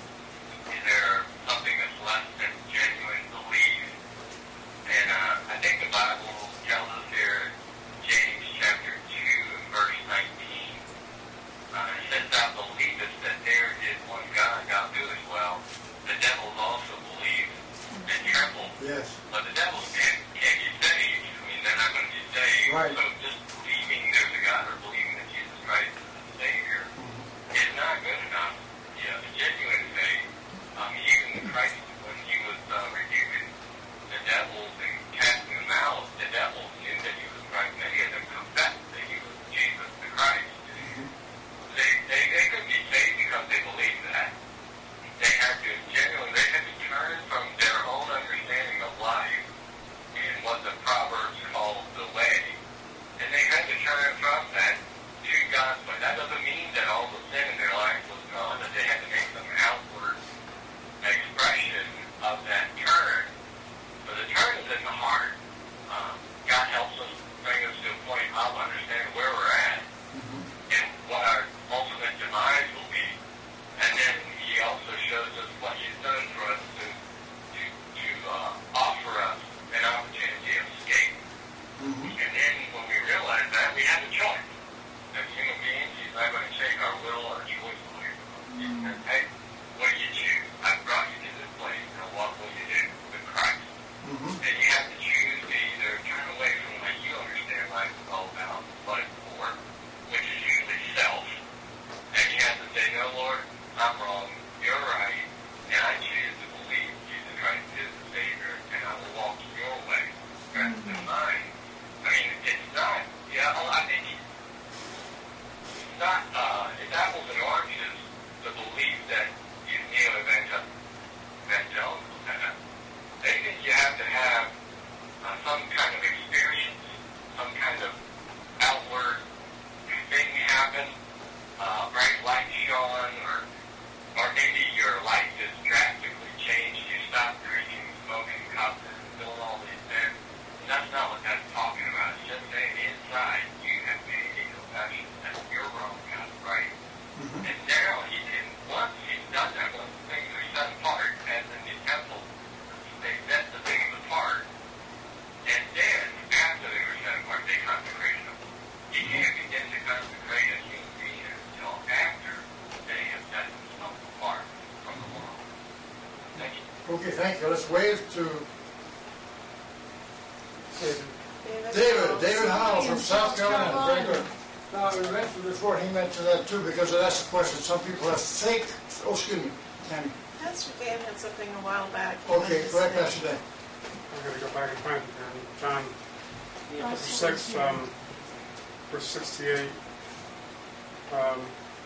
is there something that's less than genuine belief? And uh, I think the Bible tells us here, James chapter two and verse nineteen, uh, it says, thou believest that there is one God, thou doest well. The devils also believe and tremble. Yes. But the devils can't, can't be saved. I mean, they're not going to be saved. Right. So just believing there's a God or believing that Jesus Christ is the Savior mm-hmm. is not good enough. You know, the genuine faith, um, even Christ, when he was uh, rebuking the devils and casting them out, the devils knew that he was Christ. Many of them confessed that he was Jesus the Christ. Mm-hmm. They, they, they couldn't be saved because they believed that. They had to genuinely, they had to turn from their own understanding of life and what the Proverbs call the way, and they had to turn from that to God's way. That doesn't mean that all the sin in their life was gone, that they had to make some outward expression of that turn. But the turn is in the heart. Um, God helps us, bring us to a point of understanding where we're at and what our ultimate demise will be. And then he also shows us what he's done for us to to, to uh, offer us an opportunity of escape. Mm-hmm. And then when we realize that, we have a choice. As human beings, he's not going to take our will or choice away from us. He says, hey, what do you choose? I've brought you to this place. Now what will you do with Christ? Mm-hmm. And you have to choose to either turn away from what you understand life is all about, what it's for, which is usually self. And you have to say, no, Lord, I'm wrong, you're right, and I choose to believe Jesus Christ is the Savior, and I will walk your way rather than mine. I mean, it's not, yeah, I think it's not, uh, it's apples and oranges, the belief that you neo-evangelicals have. They think you have to have uh, some kind of experience, some kind of outward thing happen, uh, bright light shone, or or maybe your life is drastically changed. You stop drinking, smoking, cussing, doing all these things. That's not what that's talking about. It's just saying inside you have made a confession that you're wrong, God's right. Mm-hmm. And now he can, once he's done that, once things are set apart, as in the temple, they set the things apart, and then after they were set apart, they consecrated them. You can't begin to consecrate a human being until after they have set themselves apart from the world. Thank you. Okay, thank you. Let's wave to David. David, David, Howell. David Howell from South Carolina. Very good. Now, we mentioned before, he mentioned that too, because that's the question. Some people have fake, oh, excuse me, Tammy. Pastor Dan had something a while back. Okay, go ahead, Pastor Dan. I'm going to go back and find it here. John chapter six, um, verse sixty-eight. Um,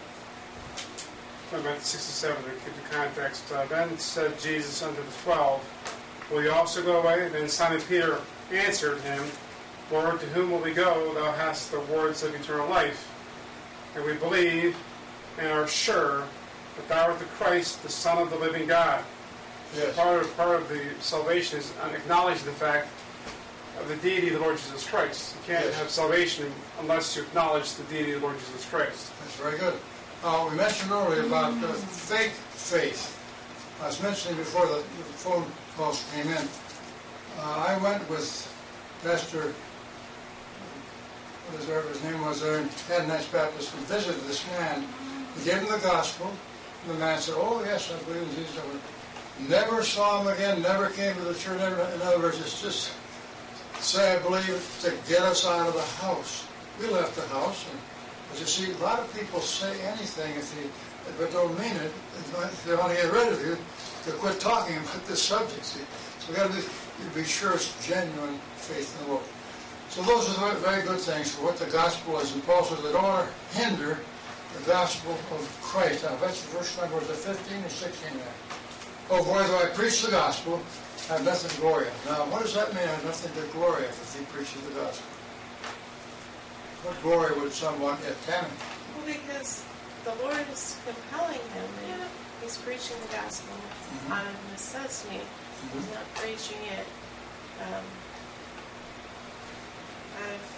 about sixty-seven to keep the context. Uh, then said Jesus unto the twelve, will you also go away? Then Simon Peter answered him, Lord, to whom will we go? Thou hast the words of eternal life. And we believe and are sure that thou art the Christ, the Son of the living God. Yes. Part of, part of the salvation is acknowledging the fact of the deity of the Lord Jesus Christ. You can't yes. have salvation unless you acknowledge the deity of the Lord Jesus Christ. That's very good. Uh, we mentioned earlier about uh, fake faith. I was mentioning before the, the phone calls came in. Uh, I went with Pastor, what is there, his name was there in Haddon-Heights Baptist, and visited this man. He gave him the gospel. And the man said, "Oh yes, I believe in Jesus." Never saw him again. Never came to the church. Never, in other words, it's just say I believe to get us out of the house. We left the house, and as you see, a lot of people say anything if they but don't mean it. If they want to get rid of you, to quit talking about this subject. See? So we got to be, be sure it's genuine faith in the Lord. So those are the very good things for what the gospel is. And Paul says they don't want to hinder the gospel of Christ. Now, that's the verse number, was it fifteen or sixteen there? Oh, boy, though I preach the gospel, I have nothing to glory of. Now, what does that mean, I have nothing to glory of if he preaches the gospel? What glory would someone get? Tammy? Well, because the Lord is compelling him, and he's preaching the gospel mm-hmm. out of necessity. Mm-hmm. He's not preaching it um, out of...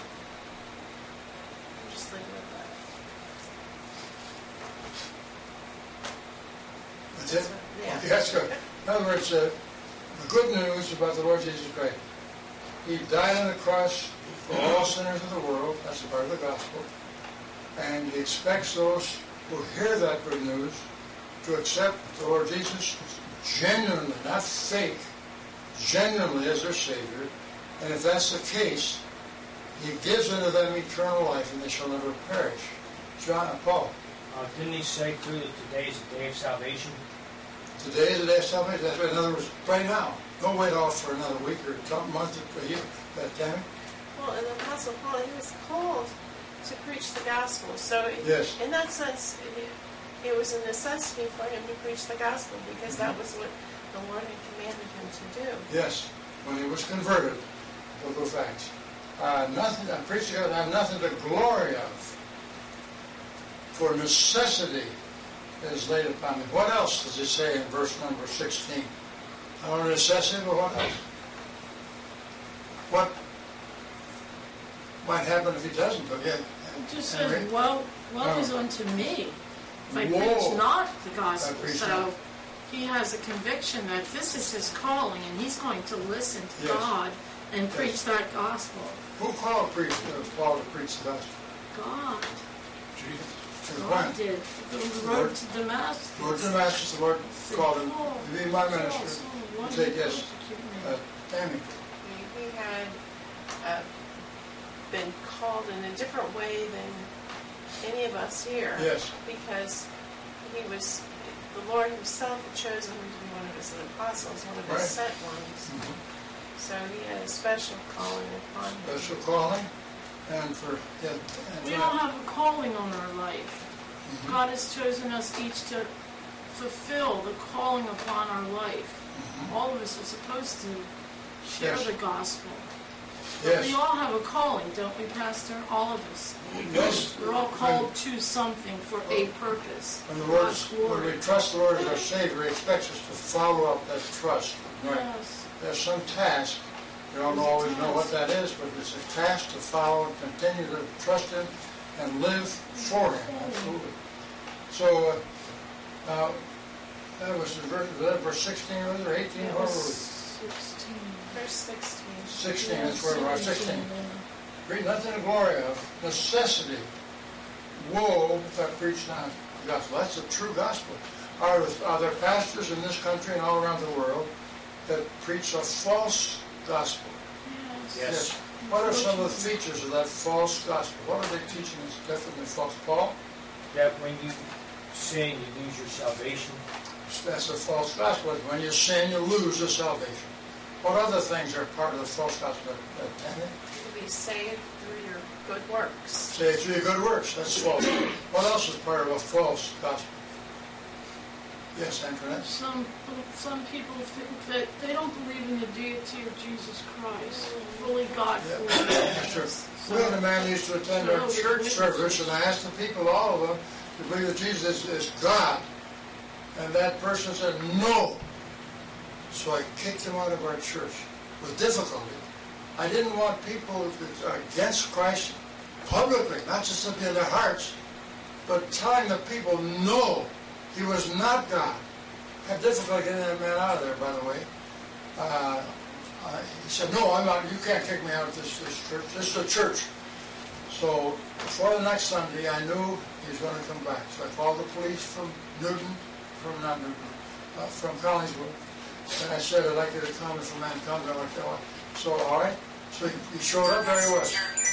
I'm just leaving it at that. That's it? So, yeah. Okay, that's good. In other words, uh, the good news about the Lord Jesus Christ. He died on the cross for all sinners of the world. That's a part of the gospel. And he expects those who hear that good news to accept the Lord Jesus genuinely, not fake, genuinely as their Savior. And if that's the case, he gives unto them eternal life, and they shall never perish. John and Paul. Uh, didn't he say too that today is the day of salvation? Today is the day of salvation. That's right. In other words, right now. Don't wait off for another week or a month or a year. That Tammy? Well, and the Apostle Paul, he was called to preach the gospel. So yes. in that sense, it, it was a necessity for him to preach the gospel because mm-hmm. that was what the Lord had commanded him to do. Yes, when he was converted. Biblical facts. Uh, nothing, I'm preaching, I have nothing to glory of. For necessity is laid upon me. What else does it say in verse number sixteen? Our necessity, but what else? What might happen if he doesn't? But yeah, it just says, "Woe, woe is unto me if I Whoa. preach not the gospel." preach So not. he has a conviction that this is his calling, and he's going to listen to Yes. God and Yes. preach that gospel. Who called preach, uh, Paul to preach the gospel? God. Jesus. To God when? did. The road to Damascus. Lord Damascus, the Lord Said, called him "Paul, to be my Saul, minister. Saul, why He do you said, yes. persecute me?" Uh, Tammy. He, he had uh, been called in a different way than any of us here. Yes. Because he was, the Lord himself had chosen him to be one of his apostles, one of his Right. sent ones. Mm-hmm. So he had a special calling upon him. Special calling. And for, yeah, and We for, all have a calling on our life. Mhm. God has chosen us each to fulfill the calling upon our life. Mhm. All of us are supposed to share Yes. the gospel. Yes. We all have a calling, don't we, Pastor? All of us. Yes. We're all called to something for a purpose. When the Lord, God's when glory. we trust the Lord as our Savior, He expects us to follow up that trust. Right? Yes. There's some task. We don't always know what that is, but it's a task to follow and continue to trust Him and live for Him. Absolutely. So, uh, now, that was the verse, was that verse sixteen, was it, or eighteen? It Where was were we? sixteen. Verse sixteen. sixteen, that's where we are, sixteen. Yeah. Read nothing to glory of, necessity. Woe if I preach not the gospel. That's the true gospel. Are, are there pastors in this country and all around the world that preach a false gospel? Yes. Yes. What are some of the features of that false gospel? What are they teaching that's different than false? Paul? That when you sin, you lose your salvation. That's a false gospel. When you sin, you lose your salvation. What other things are part of the false gospel? Uh, Tammy? To be saved through your good works. Say it through your good works. That's false. What else is part of a false gospel? Yes, Antoinette? Some some people think that they don't believe in the deity of Jesus Christ, fully God, Yeah, fully that's true. We had a man who used to attend our church service, and I asked the people, all of them, to believe that Jesus is God. And that person said, no. So I kicked him out of our church with difficulty. I didn't want people that are against Christ publicly, not just in their hearts, but telling the people, no, he was not God. had difficulty getting that man out of there, by the way. Uh, uh, he said, no, I'm not, you can't kick me out of this, this church. This is a church. So before the next Sunday, I knew he was going to come back. So I called the police from Newton, from not Newton, uh, from Collingswood. And I said, I'd like you to come if a man comes. I'm like, oh. So, all right. So he, he showed up very well.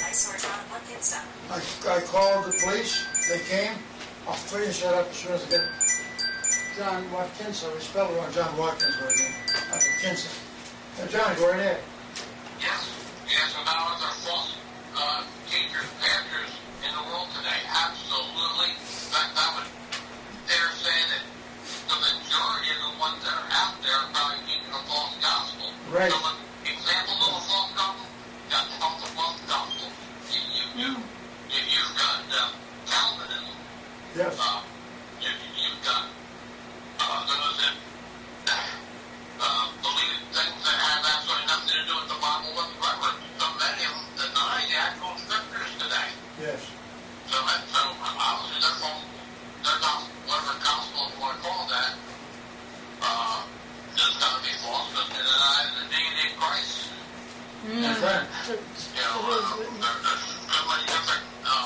I, I called the police. They came. I'll finish that up as soon as I get John Watkins. We spelled it wrong. John Watkins was his name. Watkinson. Now, John, go right ahead. Yes, yes, and now there are false uh, teachers, pastors in the world today. Absolutely. In fact, I would dare say that the majority of the ones that are out there are probably teaching a false gospel. Right. So, an example of a false gospel, that's called the false gospel. You, you, you, you, you've got uh, Calvinism. Yes. Uh, you, you've got uh, those that uh, believe things that have absolutely nothing to do with the Bible whatsoever. So many of them deny the actual scriptures today. Yes. So, and so obviously they're from their gospel, whatever gospel you want to call that, uh, is going to be false because they deny the deity of Christ. That's right. You know, uh, there, there's so many different, um,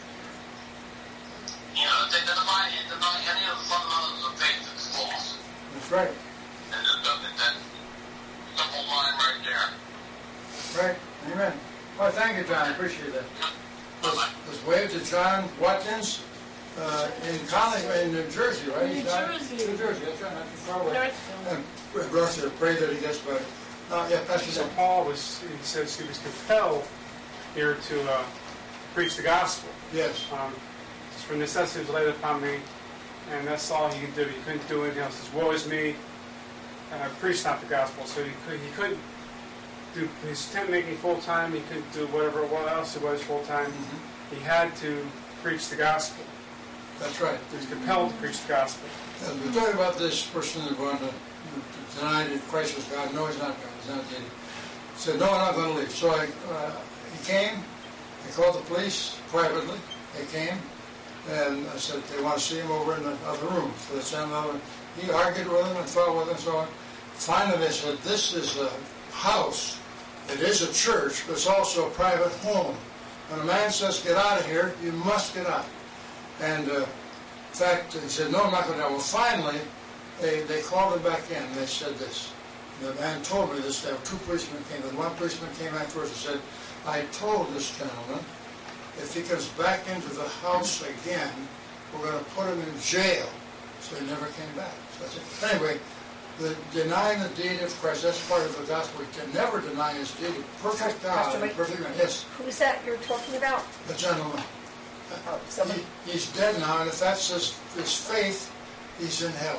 you know, they deny, deny any of the fundamentals of faith that's false. That's right. And just look at that simple line right there. Right. Amen. Well, thank you, John. I appreciate that. Bye-bye. This wave to John Watkins uh, in Colling, in New Jersey, right? New He's not- Jersey. New Jersey. That's right. Not too far away. North- And we're blessed to pray that he gets better. Uh, yeah, Pastor So Sam. Paul was, he says he was compelled here to uh, preach the gospel. Yes. Um, for necessity was laid upon me, and that's all he could do. He couldn't do anything else. He says, woe is me, and I preached not the gospel. So he, could, he couldn't do his tent making full time. He couldn't do whatever what else it was full time. Mm-hmm. He had to preach the gospel. That's right. He was compelled to preach the gospel. And we're talking about this person that wanted to, to deny that Christ was God. No, he's not God. He's not deity. He said, no, I'm not going to leave. So I, uh, he came. I called the police privately. They came. And I said, they want to see him over in the other room. So they sent him over. He argued with them and fought with them and so on. Finally, they said, this is a house. It is a church, but it's also a private home. When a man says, get out of here, you must get out. And uh, in fact, he said, no, I'm not going to. Well, finally, they, they called him back in. And they said this. The man told me this. There were two policemen came. And one policeman came afterwards and said, I told this gentleman, if he comes back into the house again, we're going to put him in jail. So he never came back. So that's it. Anyway, the denying the deity of Christ, that's part of the gospel. We can never deny his deity. Perfect God, Pastor Mike, perfect man. Yes, Who's that you're talking about? the gentleman. Oh, somebody. He, he's dead now, and if that's his, his faith, he's in hell.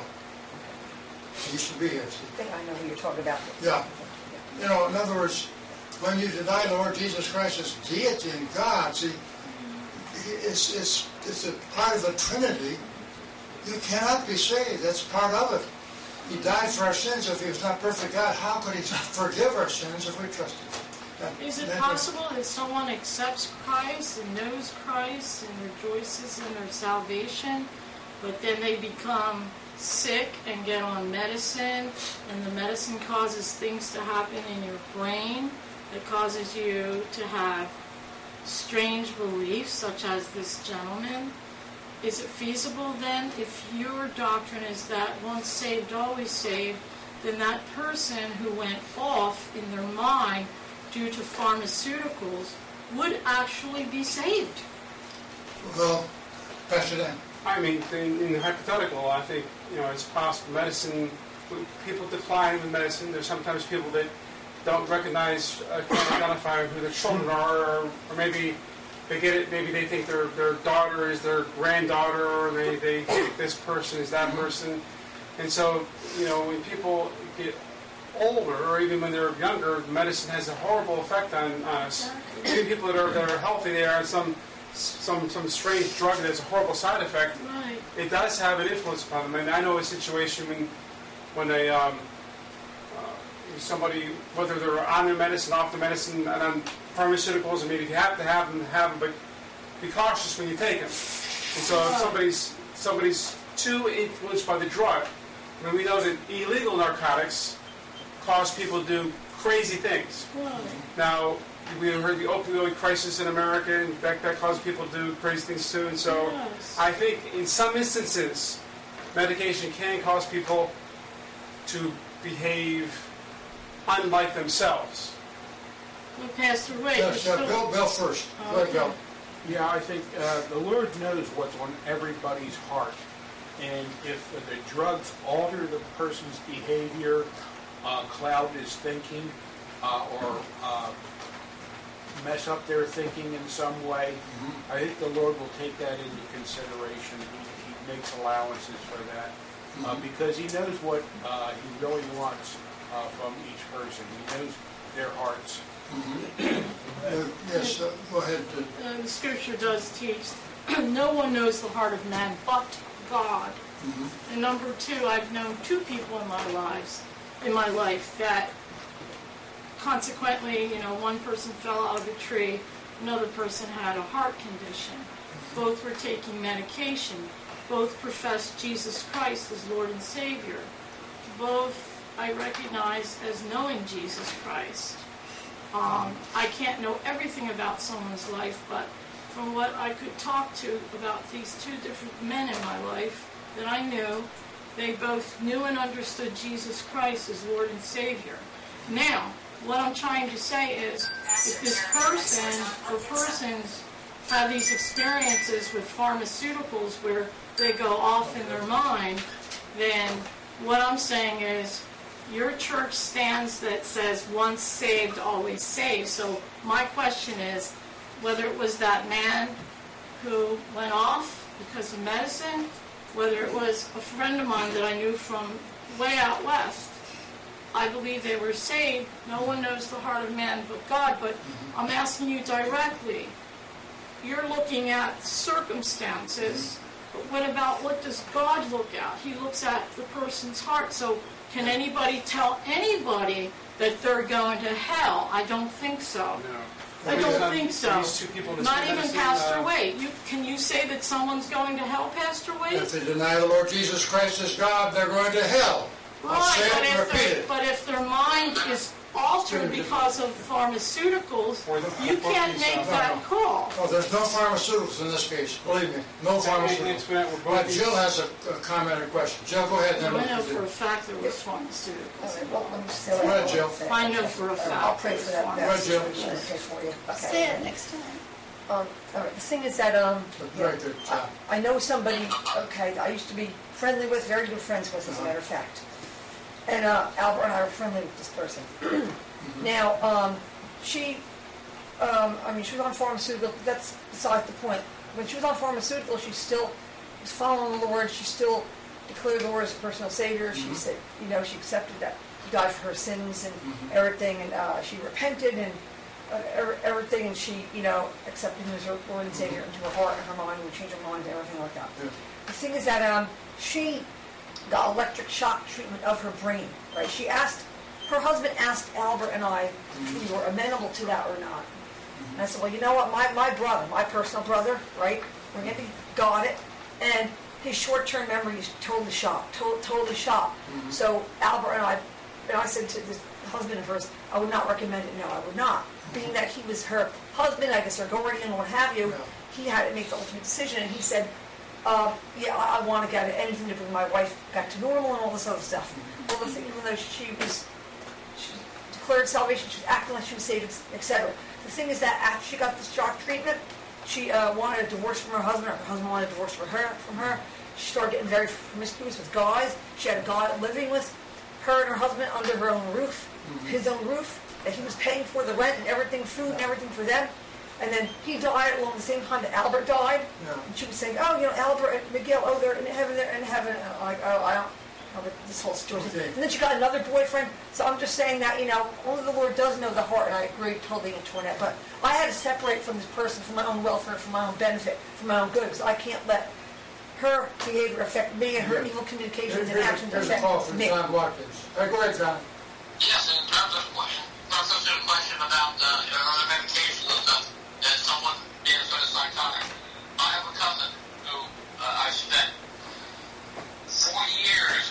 He used to be here. I think I know who you're talking about. Yeah. You know, in other words, when you deny the Lord Jesus Christ as deity and God, see, it's, it's, it's a part of the Trinity. You cannot be saved. That's part of it. He died for our sins. If he was not perfect God, how could he forgive our sins if we trusted him? That- Is it that- possible that someone accepts Christ and knows Christ and rejoices in their salvation, but then they become sick and get on medicine, and the medicine causes things to happen in your brain that causes you to have strange beliefs, such as this gentleman? Is it feasible then, if your doctrine is that once saved, always saved, then that person who went off in their mind due to pharmaceuticals would actually be saved? Well, Pastor Dan. I mean, in, in the hypothetical, I think, you know, it's possible. Medicine, people decline with medicine. There's sometimes people that don't recognize, uh, can't identify who their children are, or, or maybe they get it, maybe they think their, their daughter is their granddaughter, or they, they think this person is that person. And so, you know, when people get older, or even when they're younger, medicine has a horrible effect on us. Even people that are, that are healthy, they are on some, some, some strange drug that has a horrible side effect. Right. It does have an influence upon them. And I know a situation when, when a, um, uh, somebody, whether they're on their medicine, off the medicine, and on pharmaceuticals, I mean, if you have to have them, have them, but be cautious when you take them. And so if somebody's, somebody's too influenced by the drug, I mean, we know that illegal narcotics cause people to do crazy things. Right. Now, we heard the opioid crisis in America, and that, that caused people to do crazy things too. And so Yes. I think in some instances, medication can cause people to behave unlike themselves. Well, Pastor, wait. Yes, you're uh, still- Bill, Bill first. Go ahead, Bill. Yeah, I think uh, the Lord knows what's on everybody's heart. And if the drugs alter the person's behavior, uh, cloud his thinking, uh, or uh, mess up their thinking in some way, Mm-hmm. I think the Lord will take that into consideration. He, he makes allowances for that. Uh, Mhm. because he knows what uh, he really wants uh, from each person. He knows their hearts. Uh, Yes, uh, go ahead. uh, Uh, the scripture does teach, no one knows the heart of man but God. Mhm. And number two, I've known two people in my lives, in my life, that consequently, you know, one person fell out of a tree, another person had a heart condition. Both were taking medication. Both professed Jesus Christ as Lord and Savior. Both I recognize as knowing Jesus Christ. Um, I can't know everything about someone's life, but from what I could talk to about these two different men in my life that I knew, they both knew and understood Jesus Christ as Lord and Savior. Now, what I'm trying to say is, if this person or persons have these experiences with pharmaceuticals where they go off in their mind, then what I'm saying is, your church stands that says once saved, always saved. So my question is, whether it was that man who went off because of medicine, whether it was a friend of mine that I knew from way out west, I believe they were saved. No one knows the heart of man but God. But I'm asking you directly, you're looking at circumstances, but what about what does God look at? He looks at the person's heart. So can anybody tell anybody that they're going to hell? I don't think so. No. I don't These, think so. These two people in this Not even medicine, Pastor uh, Wade. You, can you say that someone's going to hell, Pastor Wade? If they deny the Lord Jesus Christ as God, they're going to hell. I'll Right, say but it and if, repeat their- it. but if their mind is altered because of pharmaceuticals, Or the- you or can't these, make uh, that call. Oh, there's no pharmaceuticals in this case, believe me, no It's pharmaceuticals. been- we're both But these- Jill has a a comment or question. Jill, go ahead. I Then know we'll for a do. fact there was All pharmaceuticals. right, well, let me say Go ahead, what Jill. I say. I know for a fact. I'll pray for that. Go ahead, Jill. I'll pray for you. Okay. Say it next time. Um, all right, the thing is that, um, yeah, Right there, Tom. I, I know somebody, okay, that I used to be friendly with, very good friends with, as a matter of fact. And, uh, Albert and I were friendly with this person. Now, um, she, um, I mean, she was on pharmaceutical, that's besides the point. When she was on pharmaceutical, she still was following the Lord, she still declared the Lord as a personal savior, she said, you know, she accepted that He died for her sins and everything, and, uh, she repented and, uh, er- everything, and she, you know, accepted him as her Lord and Savior into her heart and her mind, and changed her mind and everything like that. Yeah. The thing is that um, she got electric shock treatment of her brain, right? She asked, her husband asked Albert and I if we were amenable to that or not. And I said, well, you know what, my, my brother, my personal brother, right, we're going to got it, and his short-term memory is totally shot, to- totally shot. So Albert and I, and I said to this husband of hers, I would not recommend it, no, I would not. Being that he was her husband, I guess her guardian, what have you, Yeah. he had to make the ultimate decision, and he said, uh, yeah, I, I want to get anything to bring my wife back to normal and all this other stuff. Well, the thing, even though she was, she declared salvation, she was acting like she was saved, et cetera. The thing is that after she got this shock treatment, she uh, wanted a divorce from her husband, or her husband wanted a divorce from her. From her, she started getting very promiscuous with guys. She had a guy living with her and her husband under her own roof, his own roof, that he was paying for the rent and everything, food and everything for them. And then he died along the same time that Albert died. Yeah. And she was saying, oh, you know, Albert and Miguel, oh, they're in heaven, they're in heaven. And I'm like, oh, I don't know about this whole situation. Okay. And then she got another boyfriend. So I'm just saying that, you know, only the Lord does know the heart, and I agree totally with Toinette. But I had to separate from this person for my own welfare, for my own benefit, for my own good, because I can't let her behavior affect me and her Yeah. evil communications Here's and actions here's a call affect from me. John Watkins. Hey, go ahead, John. Yes, in terms of question, also to the question about uh, you know, other medications and stuff, that someone being sort of psychotic. I have a cousin who uh, I spent four years dealing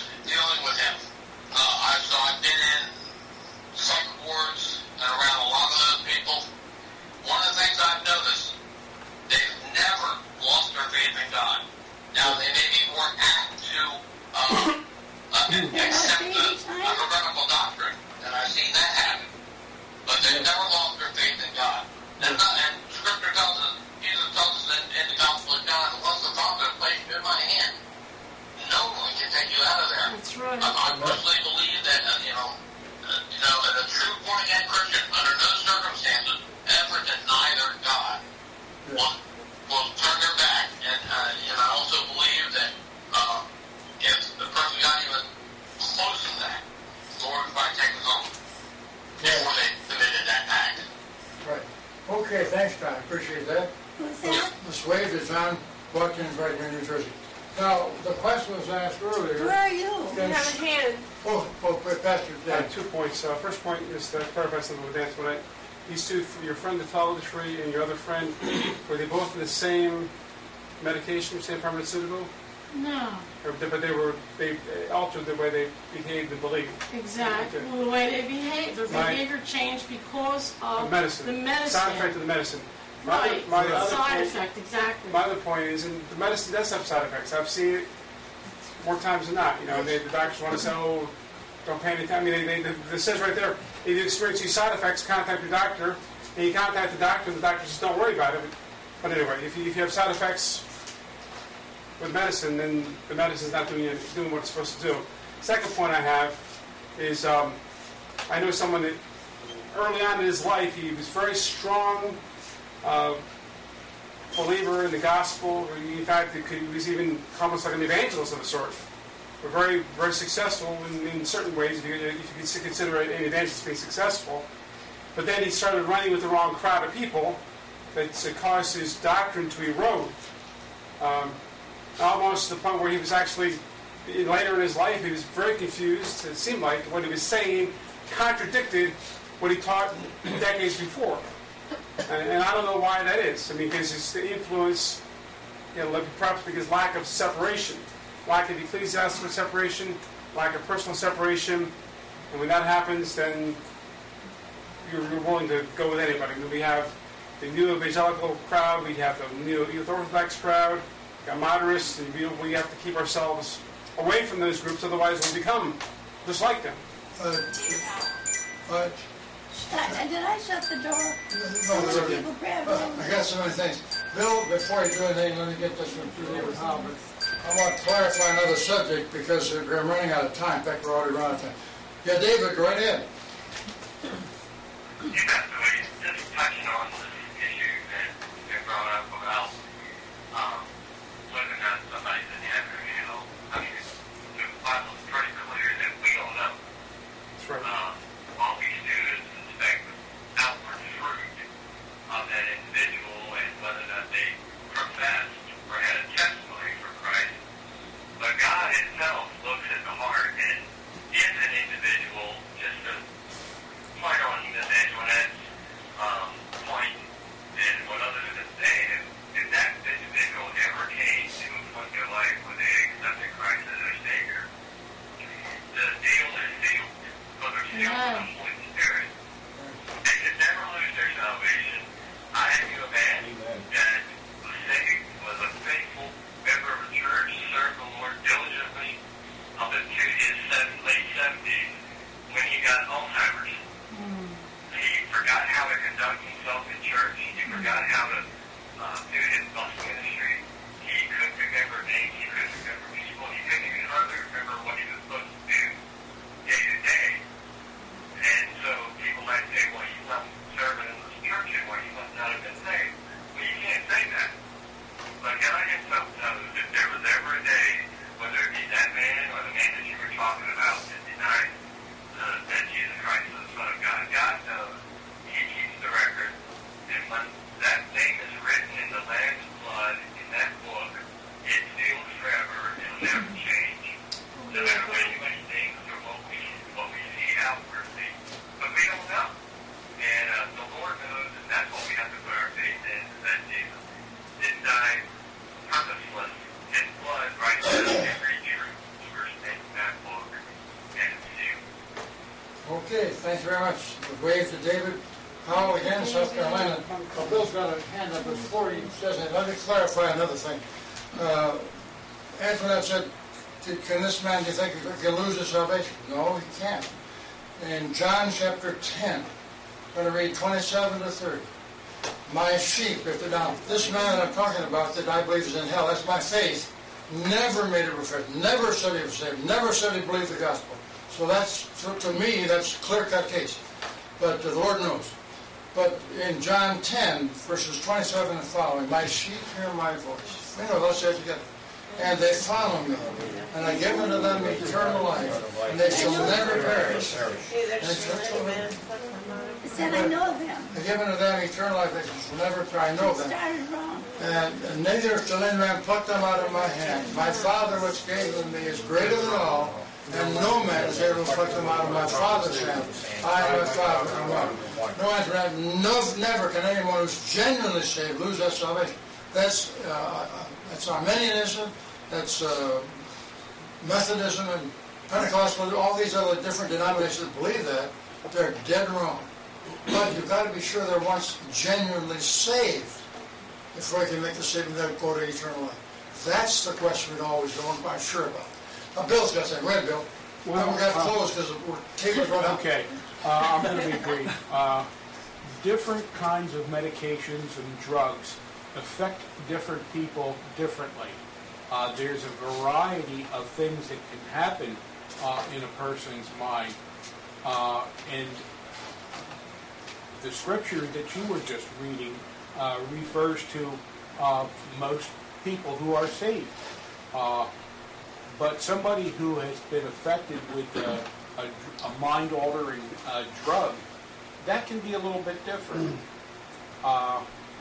dealing with him. Uh, I, so I've been in psych wards and around a lot of those people. One of the things I've noticed, they've never lost their faith in God. Now, they may be more apt to uh, uh, accept a, a rabbinical doctrine, and I've seen that happen. But they've never lost their faith in God. And, not, and Scripture tells us, Jesus tells us in, in the Gospel of John, once the Father placed you in my hand, no one can take you out of there. That's right. I, I personally believe that, uh, you know, uh, you know, that a true born-again Christian, under no circumstances, ever deny their God, will, will turn their back. And, uh, and I also believe that uh, if the person got even close to that, the Lord would probably take us home before they committed that act. Right. Okay, thanks, John. Appreciate that. What's that? Miz Wade is John Watkins, right here in New Jersey. Now, the question was asked earlier. Where are you? You Then have sh- a hand. Oh, oh, wait, Pastor, I Dan. have two points. Uh, first point is to clarify something with Nancy. When I, these two, your friend that followed the tree and your other friend, were they both in the same medication, same pharmaceutical? No, Or, but they were they altered the way they behaved and believed. exactly. Okay. The way they behave, their Right. behavior changed because of The medicine. the medicine. Side effect of the medicine. My other- Right. my The other side point- effect, exactly. My other point is, and the medicine does have side effects. I've seen it more times than not. You know, they, the doctors want to say, "Oh, don't pay any attention." I mean, they, they, it says right there, if you experience these side effects, contact your doctor. And you contact the doctor, and the doctor says, "Don't worry about it." But anyway, if you, if you have side effects with medicine, then the medicine's not doing it, doing what it's supposed to do. Second point I have is, um, I know someone that early on in his life, he was very strong. Uh, believer in the gospel. In fact, he was even almost like an evangelist of a sort. But very, very successful in, in certain ways, if you, if you consider an evangelist being successful. But then he started running with the wrong crowd of people that caused his doctrine to erode. Um, almost to the point where he was actually, later in his life, he was very confused. It seemed like what he was saying contradicted what he taught decades before. And, and I don't know why that is. I mean, because it's the influence, you know, perhaps because lack of separation, lack of ecclesiastical separation, lack of personal separation. And when that happens, then you're, you're willing to go with anybody. I mean, we have the new evangelical crowd, we have the new Orthodox crowd, we got moderates, and we, we have to keep ourselves away from those groups, otherwise we'll become just like them. Uh, uh, And did I shut the door? no, it's okay. People grab Uh, I got so many things. Bill, before you do anything, let me get this one through here now, but I want to clarify another subject because we're running out of time. In fact, we're already running out of time. Yeah, David, go right ahead. You got the way just touching on this issue that you brought up about um, whether or not somebody's in heaven or hell. I mean, the Bible's pretty clear that we don't know. That's right. Um, all we can do is inspect the outward fruit of that individual and whether or not they professed or had a testimony for Christ. But God Himself looks at the heart, and is an individual, just to point on Miz Antoinette's um, point and what others have said, if, if that individual ever came to a point in their life where they accepted Christ as their Savior, the deal is sealed. So they're sealed with the Holy Spirit. They could never lose their salvation. I knew a man that was saved, was a faithful member of a church, served the Lord diligently up into his seven, late seventies when he got Alzheimer's. He forgot how to conduct himself in church. He forgot how to uh, do his bus ministry. He couldn't remember names. He couldn't remember people. He couldn't even hardly remember what he was supposed to do day to day. And so people might say, well, he's not serving in this church anymore. He must not have been saved. Well, you can't say that. But God Himself knows if there was ever a day, whether it be that man or the man that you were talking about that denied uh, that Jesus Christ is the Son of God. God knows. He keeps the record. And when that name is written in the Lamb's blood in that book, it's sealed Okay, thank you very much. We wave to David Powell again, South Carolina. Well, Bill's got a hand up before he says that. Let me clarify another thing. Uh, Antoinette said, can this man, do you think, can lose his salvation? No, he can't. In John chapter ten, I'm going to read twenty-seven to thirty. My sheep, if they're down, this man I'm talking about that I believe is in hell, that's my faith, never made a profession, never said he was saved, never said he believed the gospel. So that's, so to me, that's a clear-cut case. But uh, the Lord knows. But in John ten, verses twenty-seven and following, my sheep hear my voice. You know, let's say it together. And they follow me. And I give unto them eternal life. And they shall never perish. He said, I know them. I give unto them eternal life. They shall never perish. I know them. Started wrong. And, and neither shall any man pluck them out of my hand. My Father which gave them me is greater than all, and no man is able to pluck them out of my Father's hand. I and my Father are one. No answer. No, never can anyone who's genuinely saved lose that salvation. That's uh, that's Arminianism. That's uh, Methodism and Pentecostal. All these other different denominations that believe that. They're dead wrong. But you've got to be sure they're once genuinely saved before you can make the statement that go to eternal life. That's the question we'd always go and I'm sure about. Now, Bill's got to say, go ahead, Bill. Well, we're going to close because we're taking run out. Okay, uh, I'm going to be brief. Uh, different kinds of medications and drugs affect different people differently. Uh, there's a variety of things that can happen uh, in a person's mind. Uh, and the scripture that you were just reading uh, refers to uh, most people who are saved. Uh, but somebody who has been affected with a, a, a mind-altering uh, drug, that can be a little bit different. Uh,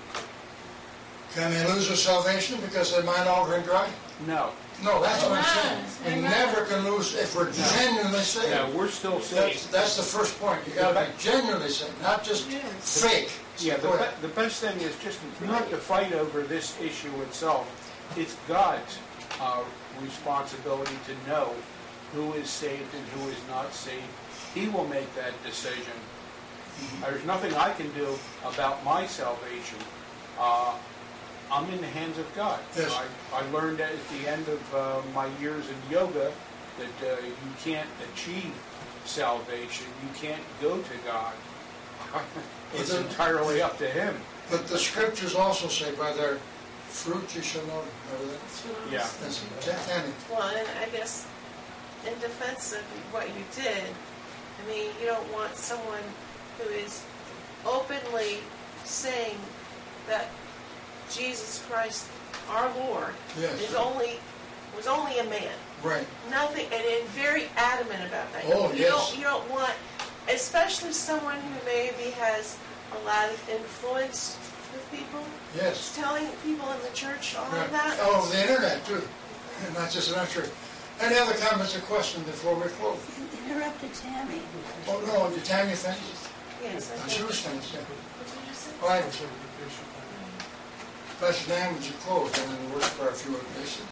Can they lose their salvation because they're mind-altering drug? no. No, that's what I'm saying. Amen. We never can lose if we're genuinely saved. No, we're still That's, saved. that's the first point. You got to be genuinely saved, not just fake. Yeah, the, Go ahead. be- the best thing is just not to fight over this issue itself. It's God's uh, responsibility to know who is saved and who is not saved. He will make that decision. There's nothing I can do about my salvation. Uh, I'm in the hands of God. Yes. I, I learned at the end of uh, my years in yoga that uh, you can't achieve salvation. You can't go to God. It's But the- entirely up to Him. But the scriptures also say, by their fruit you shall know them. Remember that? Yeah. That's Tammy. Well, and I guess in defense of what you did, I mean, you don't want someone who is openly saying that Jesus Christ, our Lord, Yes. is only was only a man. Right. Nothing, and, and very adamant about that. Oh, you yes. Don't, you don't want, especially someone who maybe has a lot of influence with people, Yes. telling people in the church all Right. of that. Oh, the internet, too. And not just in our church. Any other comments or questions before we close? You interrupted Tammy. Oh, no, did Tammy finish? Yes, I Oh, think. she was finished, yeah. What did you say? All right. Pastor Dan, would you close and then we'll worship our few other places?